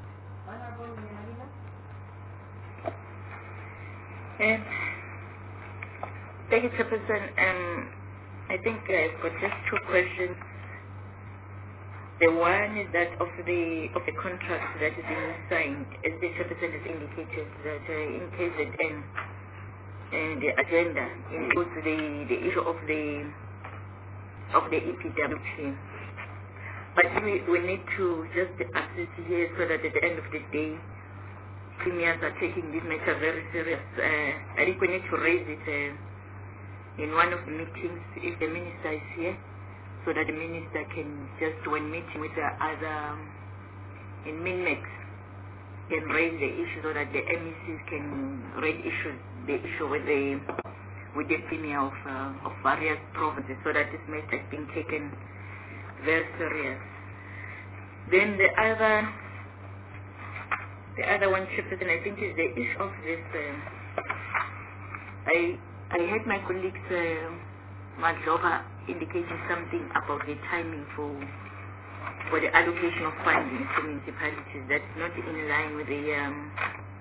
Um, thank you, Chairperson. Um, I think I've got just two questions. The one is that of the of the contract that is being signed, as the Chairperson has indicated, that uh, in K Z N and the agenda includes the, the issue of the of the E P W P. But we, we need to just assist here so that at the end of the day, premiers are taking this matter very serious. Uh, I think we need to raise it uh, in one of the meetings if the minister is here, so that the minister can just, when meeting with the other um, in MINMEX, can raise the issue so that the M E Cs can raise issues, the issue with the with the premier of uh, of various provinces, so that this matter is being taken very serious. Then the other. The other one, Chairperson, I think is the issue of this. Uh, I I heard my colleagues, uh, Madlova, indicating something about the timing for for the allocation of funding to municipalities. That's not in line with the um,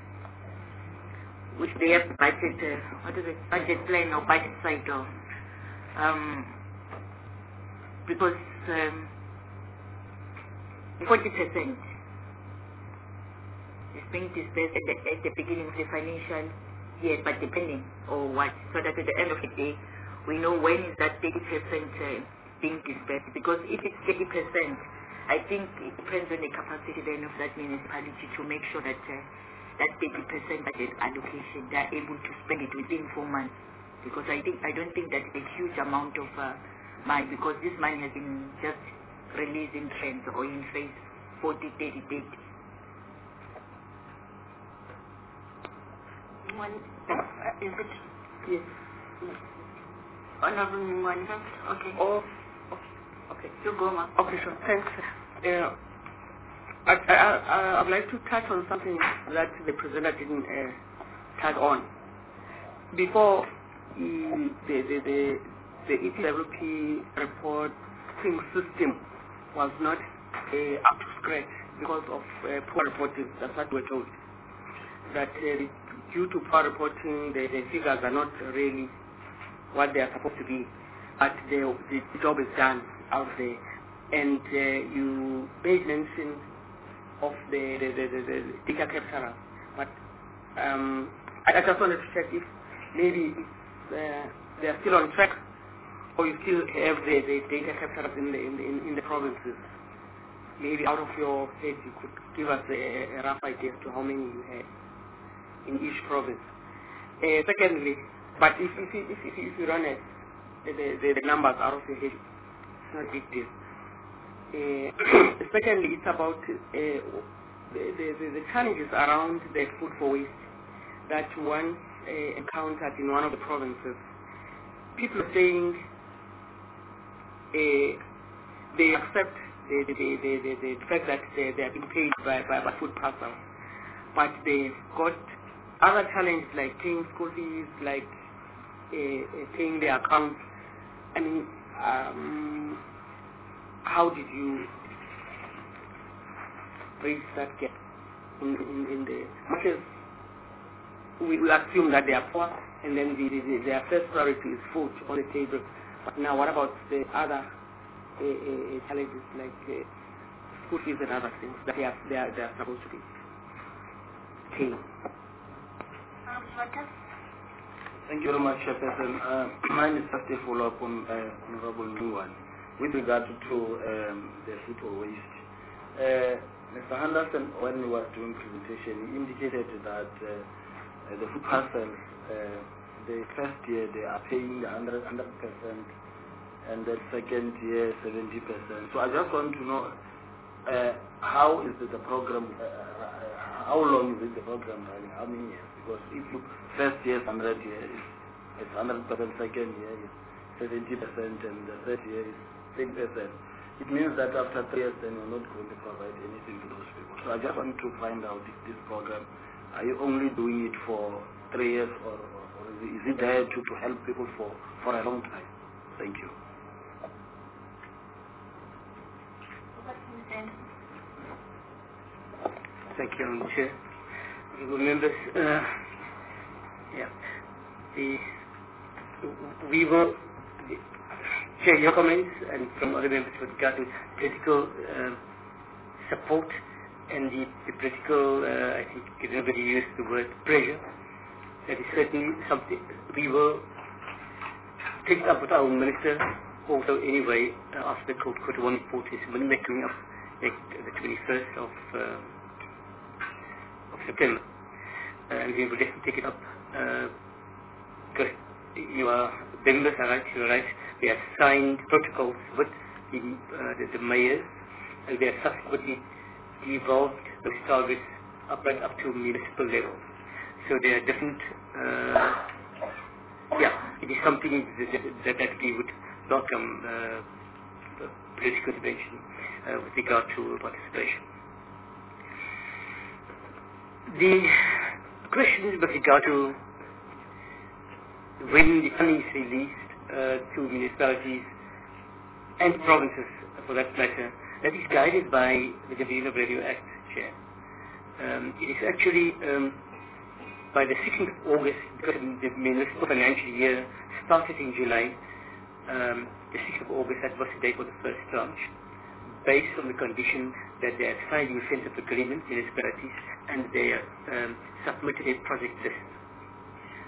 with their budget. Uh, what is it? Budget plan or budget cycle? Um, because um, forty percent. Is being dispersed at the, at the beginning of the financial year, but depending on what, so that at the end of the day, we know when is that thirty percent uh, being dispersed. Because if it's thirty percent, I think it depends on the capacity then of that municipality to make sure that uh, that thirty percent budget allocation, they are able to spend it within four months. Because I think I don't think that's a huge amount of uh, money, because this money has been just released in trends or in phase forty, thirty, thirty. One, uh, is it? Yes. Honorable one, okay. Oh, okay. Okay. You go, ma. Okay, sure. Thanks. Uh, I, I, I, I'd like to touch on something that the presenter didn't uh, touch on. Before mm, the, the, the, the E P W P reporting system was not uh, up to scratch because of uh, poor reporting. That's what we're told. That uh, due to poor reporting, the, the figures are not really what they are supposed to be, but the, the job is done out there. And uh, you made mention of the, the, the, the, the data capture, but um, I, I just wanted to check if maybe if, uh, they are still on track, or you still have the, the data capture in the, in, the, in the provinces. Maybe out of your head you could give us a, a rough idea as to how many you have in each province. Uh, secondly, but if, if, if, if, if you run it, the, the, the numbers out of your head, it's not a big deal. Uh, secondly, it's about uh, the, the, the, the challenges around the food for waste that one uh, encountered in one of the provinces. People are saying uh, they accept the, the, the, the, the fact that they, they are being paid by, by, by food parcels, but they've got other challenges like paying school fees, like uh, uh, paying their accounts. I mean, um, how did you bridge that gap in, in, in the markets? We, we assume that they are poor, and then the, the, their first priority is food on the table. But now, what about the other uh, uh, challenges like uh, school fees and other things that they are, they are, they are supposed to be paying? Thank you very much, Chairperson. Uh, mine is just a follow-up on uh, Honorable Nguwan with regard to um, the food for waste. Uh, Mister Henderson, when he was doing presentation, he indicated that uh, uh, the food parcels, uh, the first year they are paying one hundred percent, and the second year seventy percent. So I just want to know uh, how is the, the program, uh, uh, how long is it the program running, how many years? Because if you first year is one hundred years, it's one hundred percent, second year is seventy percent, and the third year is ten percent. It means that after three years, then you're not going to provide anything to those people. So I just want to find out if this program, are you only doing it for three years, or, or, or is it there to, to help people for, for a long time? Thank you. Thank you, Madam Chair. Honourable members, uh, yeah, the, we will share your comments and from other members with regard to political uh, support and the, the political, uh, I think everybody used the word pressure. That is certainly something we will take up with our minister also anyway uh, after the quarter one report is when they're coming up like, the twenty-first of, uh, of September. Uh, and we will definitely take it up uh, because you are, the members are right, you are right. We have signed protocols with the, uh, the, the mayors, and they are subsequently devolved those targets up right up to municipal level. So there are different, uh, yeah, it is something that, that, that we would welcome uh, political intervention uh, with regard to participation. The question with regard to when the funding is released uh, to municipalities and provinces, for that matter, that is guided by the Gabriel Abreu Act, Chair. Um, it is actually um, by the sixteenth of August, because the municipal financial year started in July, um, the sixteenth of August, that was the date for the first tranche, based on the condition that they have signed the incentive agreement, municipalities, and they have um, submitted a project list.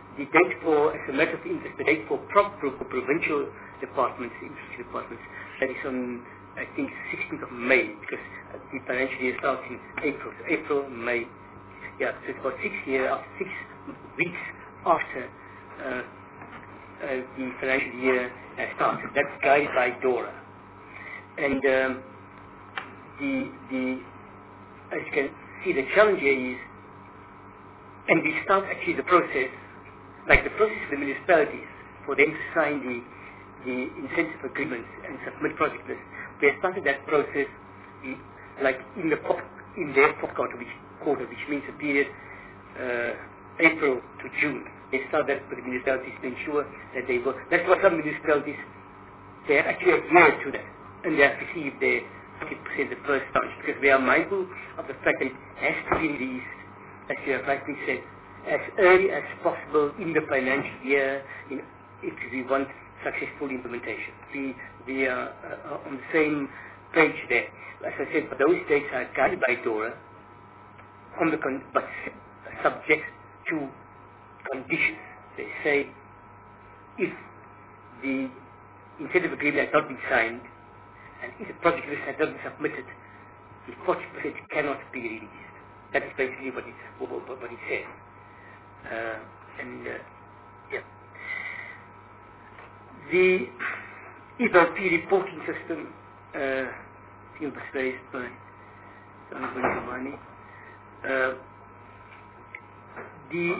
the date for, as a matter of interest, the date for pro- pro- provincial departments, infrastructure departments, that is on, I think, sixteenth of May, because the financial year starts in April, so April, May, yeah, so it's about six years, after six weeks after uh, uh, the financial year uh, starts. That's guided by DORA. And um, the, the, as you can see, the challenge here is, and we start actually the process, like the process of the municipalities, for them to sign the, the incentive agreements and submit project lists. We have started that process in, like in the pop, in their fourth quarter, which, quarter, which means a period uh, April to June. They start that with the municipalities to ensure that they work. That's why some municipalities, they have actually adhered to that, and they have received their fifty percent the first tranche, because we are mindful of the fact that it has to be released, as you have rightly said, as early as possible in the financial year, in, if we want successful implementation. We, we are uh, on the same page there. As I said, those dates are guided by DORA, on the con- but subject to conditions. They say if the incentive agreement has not been signed and if the project list has not been submitted, the forty percent cannot be released. That is basically what it, what, what, what it says. Uh, and uh, yeah. The E V L P reporting system, uh, field was raised by John Giovanni. Uh, the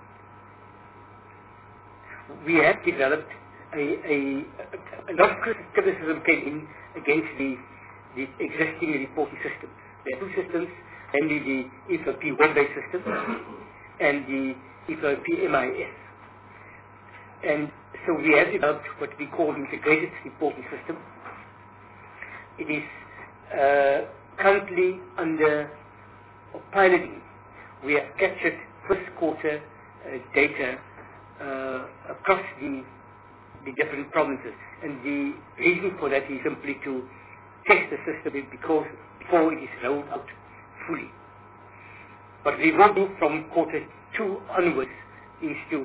we have developed a, a, a lot of criticism came in against the, the existing reporting systems. There are two systems, namely the E V L P web-based system and the E V L P M I S. And so we have developed what we call integrated reporting system. It is uh, currently under piloting. We have captured first quarter uh, data uh, across the, the different provinces. And the reason for that is simply to test the system because before it is rolled out fully. What we will do from quarter two onwards is to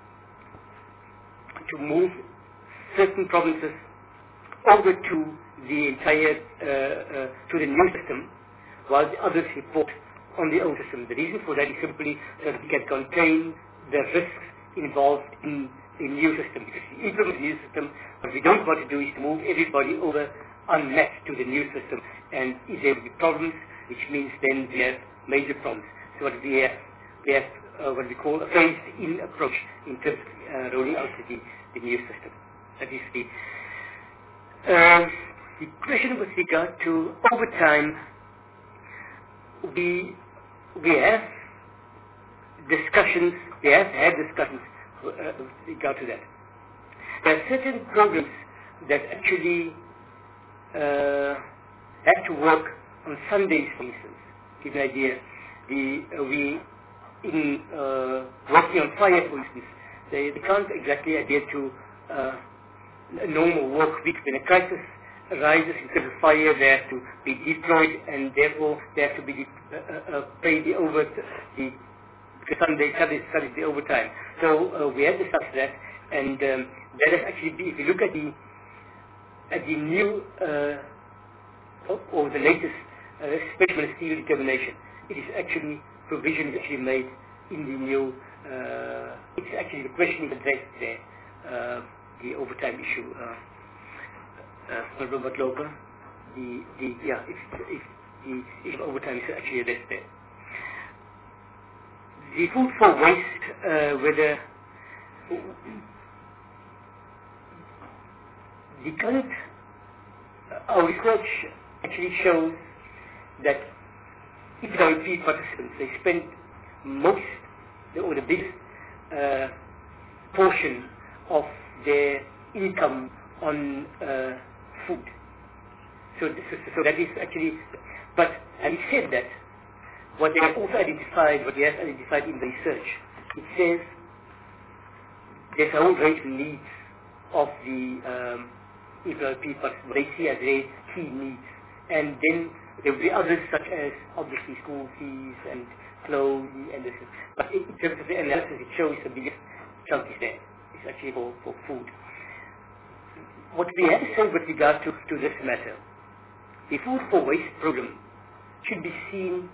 to move certain provinces over to the entire, uh, uh, to the new system, while the others report on the old system. The reason for that is simply that we can contain the risks involved in the new system. Because we implement the new system, what we don't want to do is to move everybody over en masse to the new system. And if there will be problems, which means then we have major problems. So what we have, we have uh, what we call a phased-in approach in terms of uh, rolling out the, the new system. That is the, uh, the question with regard to overtime. We, we have discussions, we have had discussions uh, with regard to that. There are certain programs that actually uh, have to work on Sundays, for instance. To give you an idea, the, uh, we, in uh, working on fire, for instance, they, they can't exactly adhere to uh, a normal work week. When a crisis arises in terms of fire, they have to be deployed, and therefore they have to be uh, uh, paid the over the Sunday, Saturday, Saturday, the overtime. So uh, we have discussed that, and um, that is actually, if you look at the at the new uh, or the latest uh, special ministerial determination, it is actually provision is actually made in the new. Uh, it's actually the question is addressed there, uh, the overtime issue. Uh, Uh, Robert Loper, the, the, yeah, if, if the issue of overtime is actually addressed there. The food for waste, uh, whether the current, uh, our research actually shows that E P W P participants, they spend most, or the biggest uh, portion of their income on uh, food. So, so, so that is actually, but having said that, what they have also identified, what they have identified in the research, it says there's a whole range of needs of the um, E P W P participants, they see as their key needs. And then there will be others such as obviously school fees and clothing and this. But in terms of the analysis, it shows the biggest chunk is there. It's actually for, for food. What we have to say with regard to, to this matter, the Food for Waste program should be seen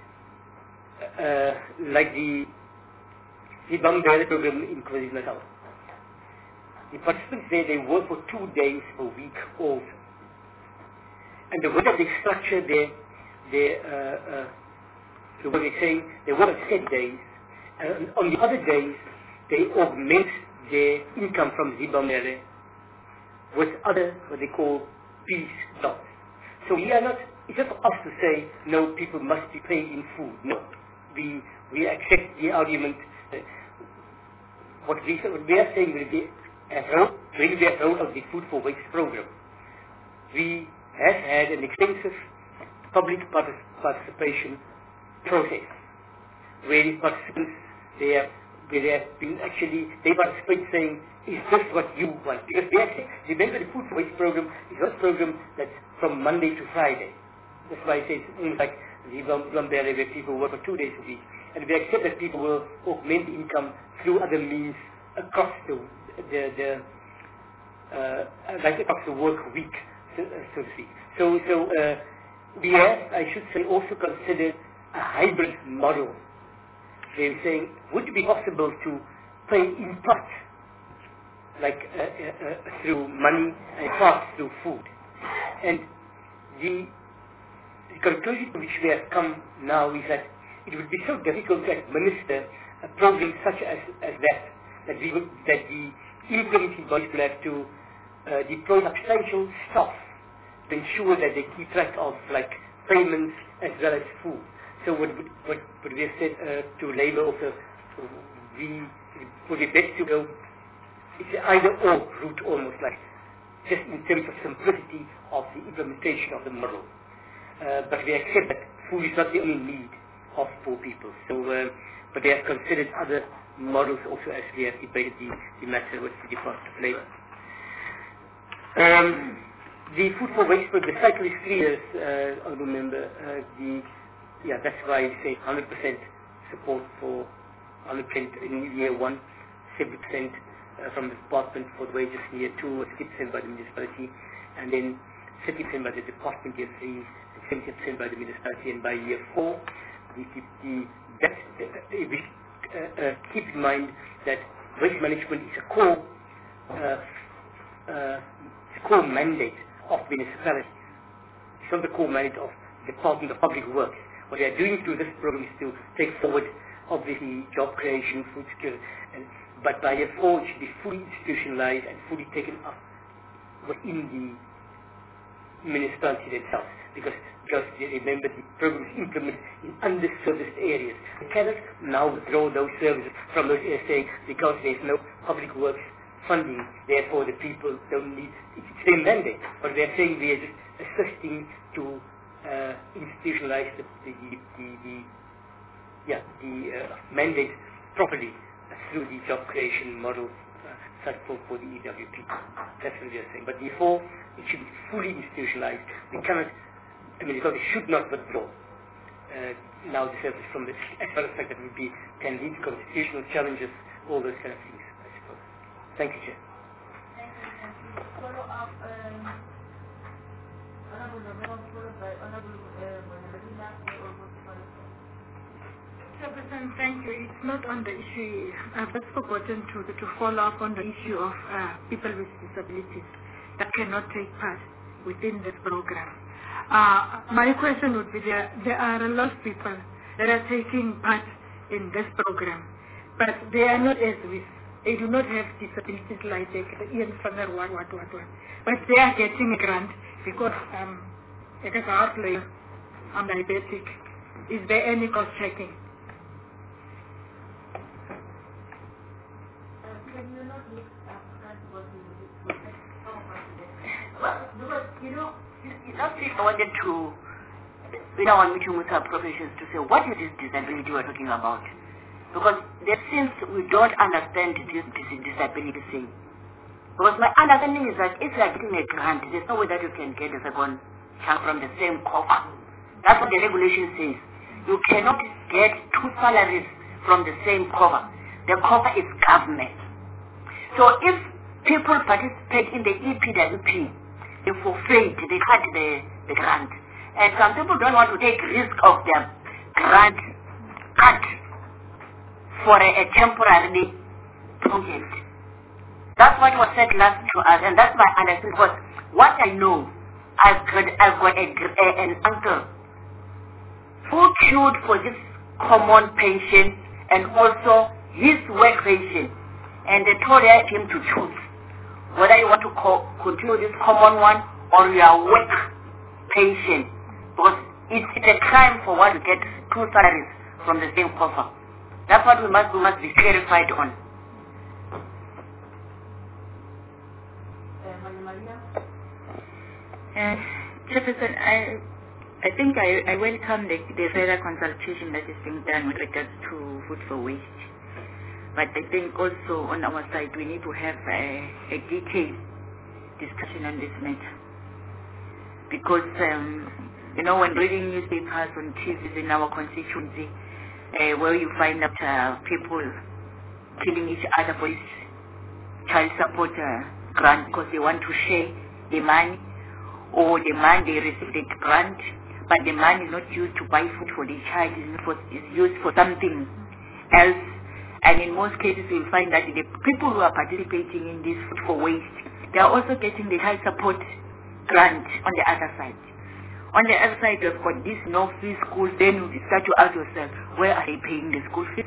uh, like the the Bambara program in KwaZulu-Natal. The participants there, they work for two days per week also. And the way that they structure their, their uh, uh, the way they say, they work at set days, and on the other days, they augment their income from Zibamere with other, what they call, peace jobs. So we are not, it's not for us to say, no, people must be paid in food. No. We, we accept the argument. Uh, what, we, what we are saying will be a role, will be a role of the Food for Waste program. We have had an extensive public partic- participation process where the participants, they have, where they have been actually, they participate saying, is this what you want? Because they actually, remember the Food for Waste program is a program that's from Monday to Friday. That's why I say it's almost like the Blumberry where people work for two days a week. And we accept that people will augment income through other means across the, the, the uh, like across the work week, so, so to speak. So, so uh, we have, I should say, also considered a hybrid model. They're saying, would it be possible to pay in part, like uh, uh, uh, through money and part through food? And the, the conclusion to which we have come now is that it would be so difficult to administer a program such as, as that, that we would, that the implementing bodies will have to uh, deploy substantial staff to ensure that they keep track of like payments as well as food. So what, what, what we have said uh, to Labour also, we would be best to go, it's an either or route almost, like just in terms of simplicity of the implementation of the model. Uh, but we accept that food is not the only need of poor people. So, uh, but they have considered other models also as we have debated the, the matter with the Department of Labour. Um, the Food for Waste, the cycle is three years, uh, I remember, uh, the, yeah, that's why I say one hundred percent support for one hundred percent in year one, seventy percent uh, from the department for the wages in year two, fifty percent by the municipality, and then thirty percent by the department year three, and seventy percent by the municipality, and by year four, the, the, the, that, uh, we uh, uh, keep in mind that waste management is a core, uh, uh, it's a core mandate of municipalities. It's not the core mandate of the Department of Public Works. What they are doing through this program is to take forward, obviously, job creation, food security, and, but by year four it should be fully institutionalized and fully taken up within the municipality themselves. Because, because remember, the program is implemented in underserviced areas. They cannot now withdraw those services from those areas saying because there is no public works funding, therefore the people don't need, it's their mandate. But they are saying we are just assisting to uh, institutionalize the, the, the, the, yeah, the uh, mandate properly uh, through the job creation model uh, such for, for the E W P. That's what we are saying. But before, it should be fully institutionalized. We cannot, I mean, because it should not withdraw uh, now the service from the, as well as the fact that it would be, can lead to constitutional challenges, all those kind of things, I suppose. Thank you, Chair. Thank you. Thank you. Follow up, um, Honorable Romero, followed by Honorable Melina, Chairperson, thank you. It's not on the issue. I've just forgotten to, to follow up on the issue of uh, people with disabilities that cannot take part within this program. Uh, my question would be, there, there are a lot of people that are taking part in this program, but they are not as with, they do not have disabilities like they Ian Sander, what, what, what, what. But they are getting a grant because um, it is our player, I'm diabetic. Is there any cost checking? Can you not look at that what you Well, because, you know, last week I wanted to, in our meeting with our professions, to say, what is this disability we're talking about? Because there seems we don't understand this, this disability thing. Because my understanding is that if you are getting a grant, there's no way that you can get a second chunk from the same cover. That's what the regulation says. You cannot get two salaries from the same cover. The cover is government. So if people participate in the E P W P, they forfeit, they cut the, the grant. And some people don't want to take risk of their grant cut for a, a temporary project. That's what was said last to us, and that's my understanding. Because what I know, I've got, I've got a, a, an uncle who queued for this common pension and also his work pension, and they told him to choose whether you want to co continue this common one or your work pension, because it's, it's a crime for one to get two salaries from the same coffer. That's what we must, we must be clarified on. Uh, Chairperson, I, I think I, I welcome the, the further consultation that is being done with regards to food for waste. But I think also on our side we need to have a, a detailed discussion on this matter. Because, um, you know, when reading newspapers on T Vs in our constituency, uh, where you find that uh, people killing each other for this child support uh, grant because they want to share the money, or the money they receive the grant, but the money is not used to buy food for the child, it's used for something else. And in most cases you'll find that the people who are participating in this food for waste, they are also getting the child support grant on the other side. On the other side you've got this no-fee school, then you start to ask yourself, where are they paying the school fees?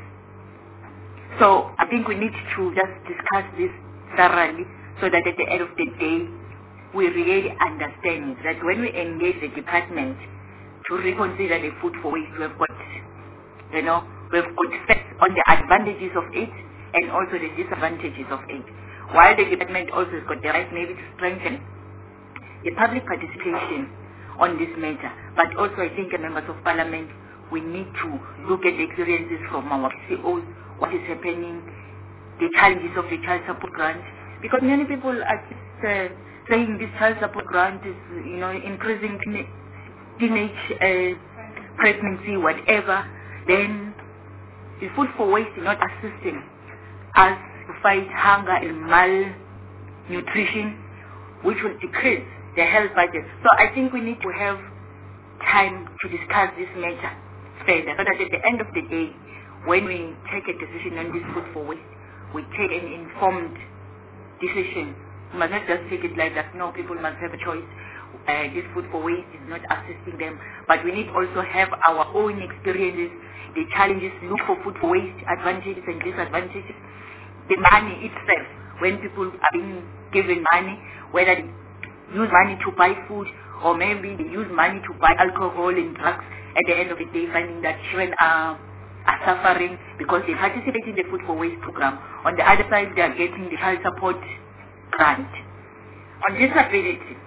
So I think we need to just discuss this thoroughly so that at the end of the day we really understand that when we engage the department to reconsider the food for waste, we've got, you know, we've got facts on the advantages of it and also the disadvantages of it. While the department also has got the right maybe to strengthen the public participation on this matter, but also I think as members of parliament, we need to look at the experiences from our C Os, what is happening, the challenges of the child support grant, because many people are just, uh, saying this child support grant is, you know, increasing teenage, teenage uh, pregnancy, whatever. Then the food for waste is not assisting us to fight hunger and malnutrition, which will decrease the health budget. So I think we need to have time to discuss this matter further, so that at the end of the day, when we take a decision on this food for waste, we take an informed decision. We must not just take it like that. No, people must have a choice. Uh, this food for waste is not assisting them, but we need also have our own experiences, the challenges, look for food for waste, advantages and disadvantages, the money itself, when people are being given money, whether they use money to buy food or maybe they use money to buy alcohol and drugs, at the end of the day finding that children are, are suffering because they participate in the food for waste program. On the other side, they are getting the child support grant. On disability,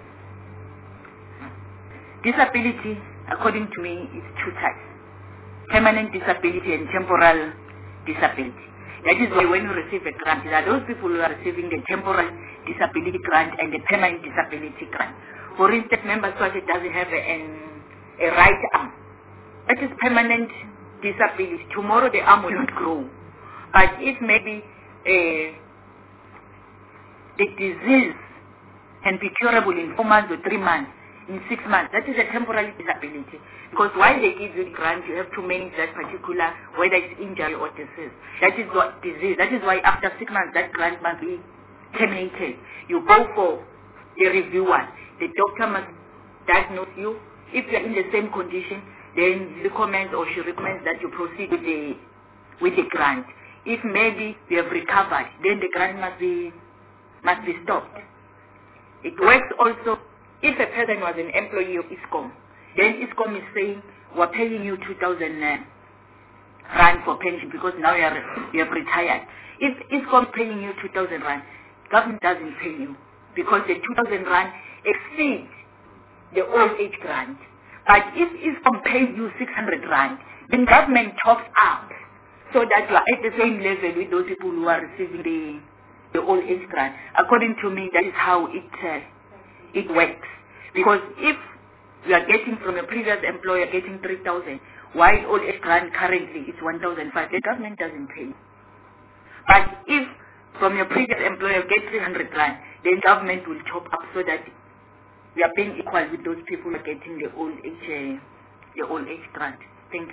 disability, according to me, is two types: permanent disability and temporal disability. That is why when you receive a grant, there are those people who are receiving the temporal disability grant and the permanent disability grant. For instance, Member Swati doesn't have a, an, a right arm. That is permanent disability. Tomorrow the arm will not grow. But if maybe a the disease can be curable in four months or three months, in six months, that is a temporary disability. Because while they give you the grant, you have to manage that particular, whether it's injury or disease. That is what disease. That is why after six months, that grant must be terminated. You go for a reviewer. The doctor must diagnose you. If you are in the same condition, then he recommends or she recommends that you proceed with the with the grant. If maybe you have recovered, then the grant must be must be stopped. It works also if a person was an employee of ISCOM, then ISCOM is saying, we're paying you two thousand uh, rand for pension because now you, are, you have retired. If ISCOM is paying you two thousand rand, government doesn't pay you because the two thousand rand exceeds the old age grant. But if ISCOM pays you six hundred rand, then government tops up so that you are at the same level with those people who are receiving the the old age grant. According to me, that is how it uh, it works. Because if you are getting from a previous employer getting three thousand, while old age grant currently is one thousand five, the government doesn't pay. But if from your previous employer, get three hundred rand, then government will chop up so that we are being equal with those people who are getting the old age, uh, the old age grant. Thank you.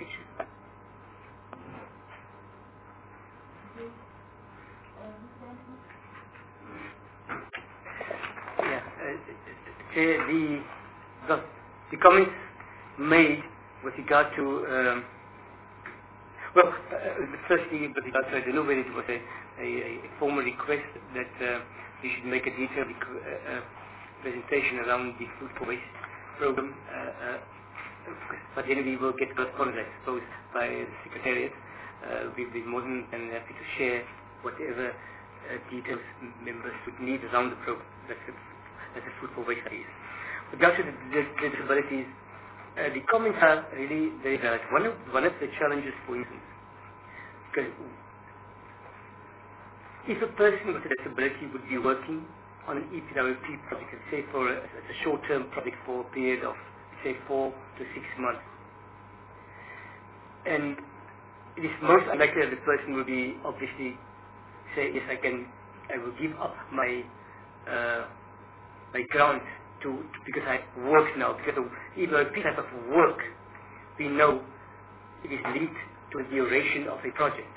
Yeah, uh, the, the the comments made with regard to um, well, uh, firstly, with regard to I don't know whether it was a, a, a formal request that uh, we should make a detailed uh, uh, presentation around the food for waste program, uh, uh, but then we will get correspondence, I suppose, by the Secretariat. Uh, we'll be more than happy to share whatever uh, details members would need around the program. That's a, that's a food for waste is. With regard to the, the, the disabilities, uh, the comments are really very valid. One of, one of the challenges, for instance, because if a person with a disability would be working on an E P W P project, say for a, a short-term project for a period of, say, four to six months, and it is most unlikely that the person will be obviously say, yes, I can, I will give up my uh, my grant to, to because I work now, because of even a type of work, we know it is linked to the duration of a project.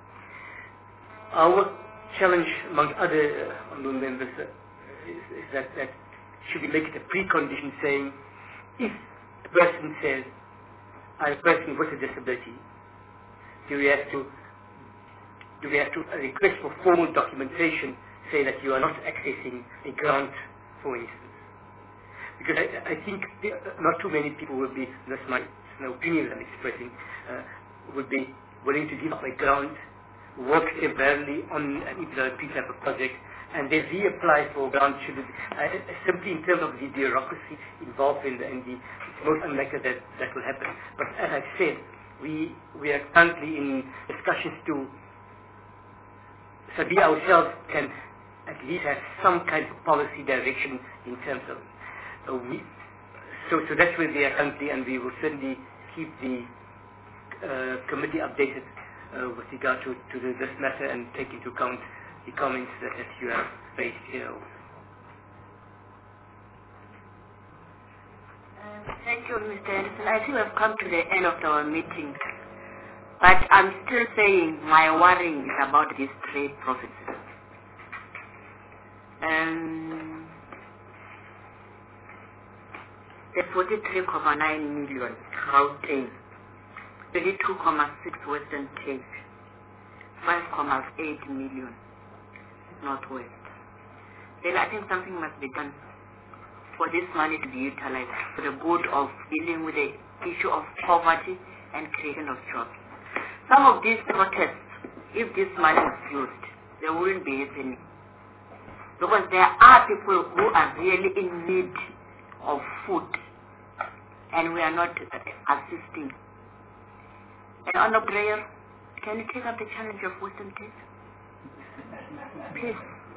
Our challenge among other uh, among members uh, is, is that, that should we make it a precondition saying, if the person says, I'm a person with a disability, do we have to do we have to request for formal documentation, say that you are not accessing a grant, for instance? Because I, I think the, not too many people will be, that's my, that's my opinion I'm expressing, uh, would be willing to give up a grant, work temporarily on an E P type of project, and then reapply for a grant should it, uh, simply in terms of the bureaucracy involved in the, in the it's most unlikely that that will happen. But as I said, we we are currently in discussions to so we ourselves can at least have some kind of policy direction in terms of uh, we. So so that's where we are currently, and we will certainly keep the uh, committee updated uh, with regard to to the, this matter and take into account the comments that, that you have raised here. Uh, thank you, Mister Anderson. I think we've come to the end of our meeting. But I'm still saying my worry is about these trade profits. Um, the forty-three point nine million Gauteng, thirty-two point six Western Cape, five point eight million Northwest. Then I think something must be done for this money to be utilized for the good of dealing with the issue of poverty and creation of jobs. Some of these protests, if this money was used, they wouldn't be happening. Because there are people who are really in need of food, and we are not assisting. And Honorable Prayer, can you take up the challenge of Western Cape? Please.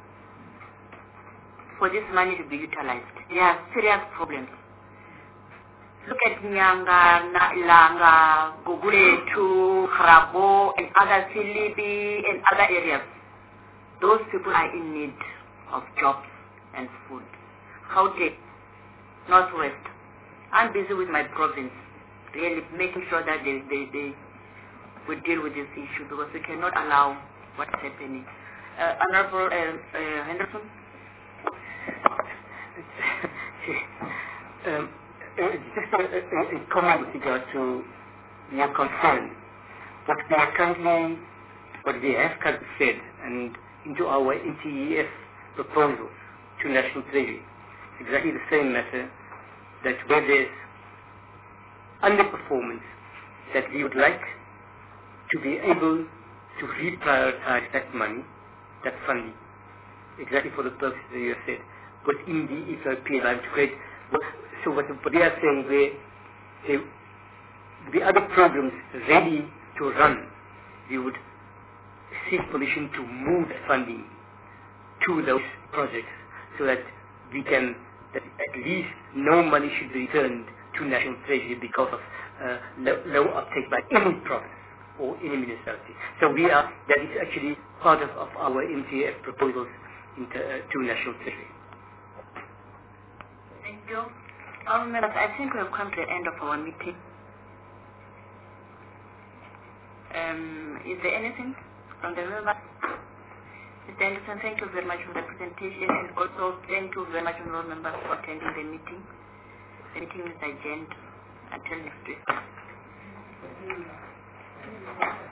For this money to be utilized. There are serious problems. Look at Nyanga, Ilanga, Guguletu, Harabo, and other Philippi, and other areas. Those people are in need of jobs and food. Gauteng, Northwest. I'm busy with my province, really making sure that they, they, they will deal with this issue, because we cannot allow what's happening. Uh, Honorable uh, uh, Henderson? um, Uh, just a, a, a comment with regard to your concern. What we are currently, what we have currently said, and into our N T E F proposal to National Treasury, it's exactly the same matter, that where there's underperformance, that we would like to be able to reprioritize that money, that funding, exactly for the purpose that you have said, within the E F P line to create. So what they are saying, they, they, the other programs ready to run, we would seek permission to move the funding to those projects so that we can, that at least no money should be returned to National Treasury because of uh, low, low uptake by any province. or any municipality. So we are, that is actually part of, of our M T F proposals into, uh, to National Treasury. Thank you. All members, I think we have come to the end of our meeting. Um, is there anything from the members? Mister Anderson, thank you very much for the presentation, and also thank you very much, all members, for attending the meeting. The meeting is adjourned until next week.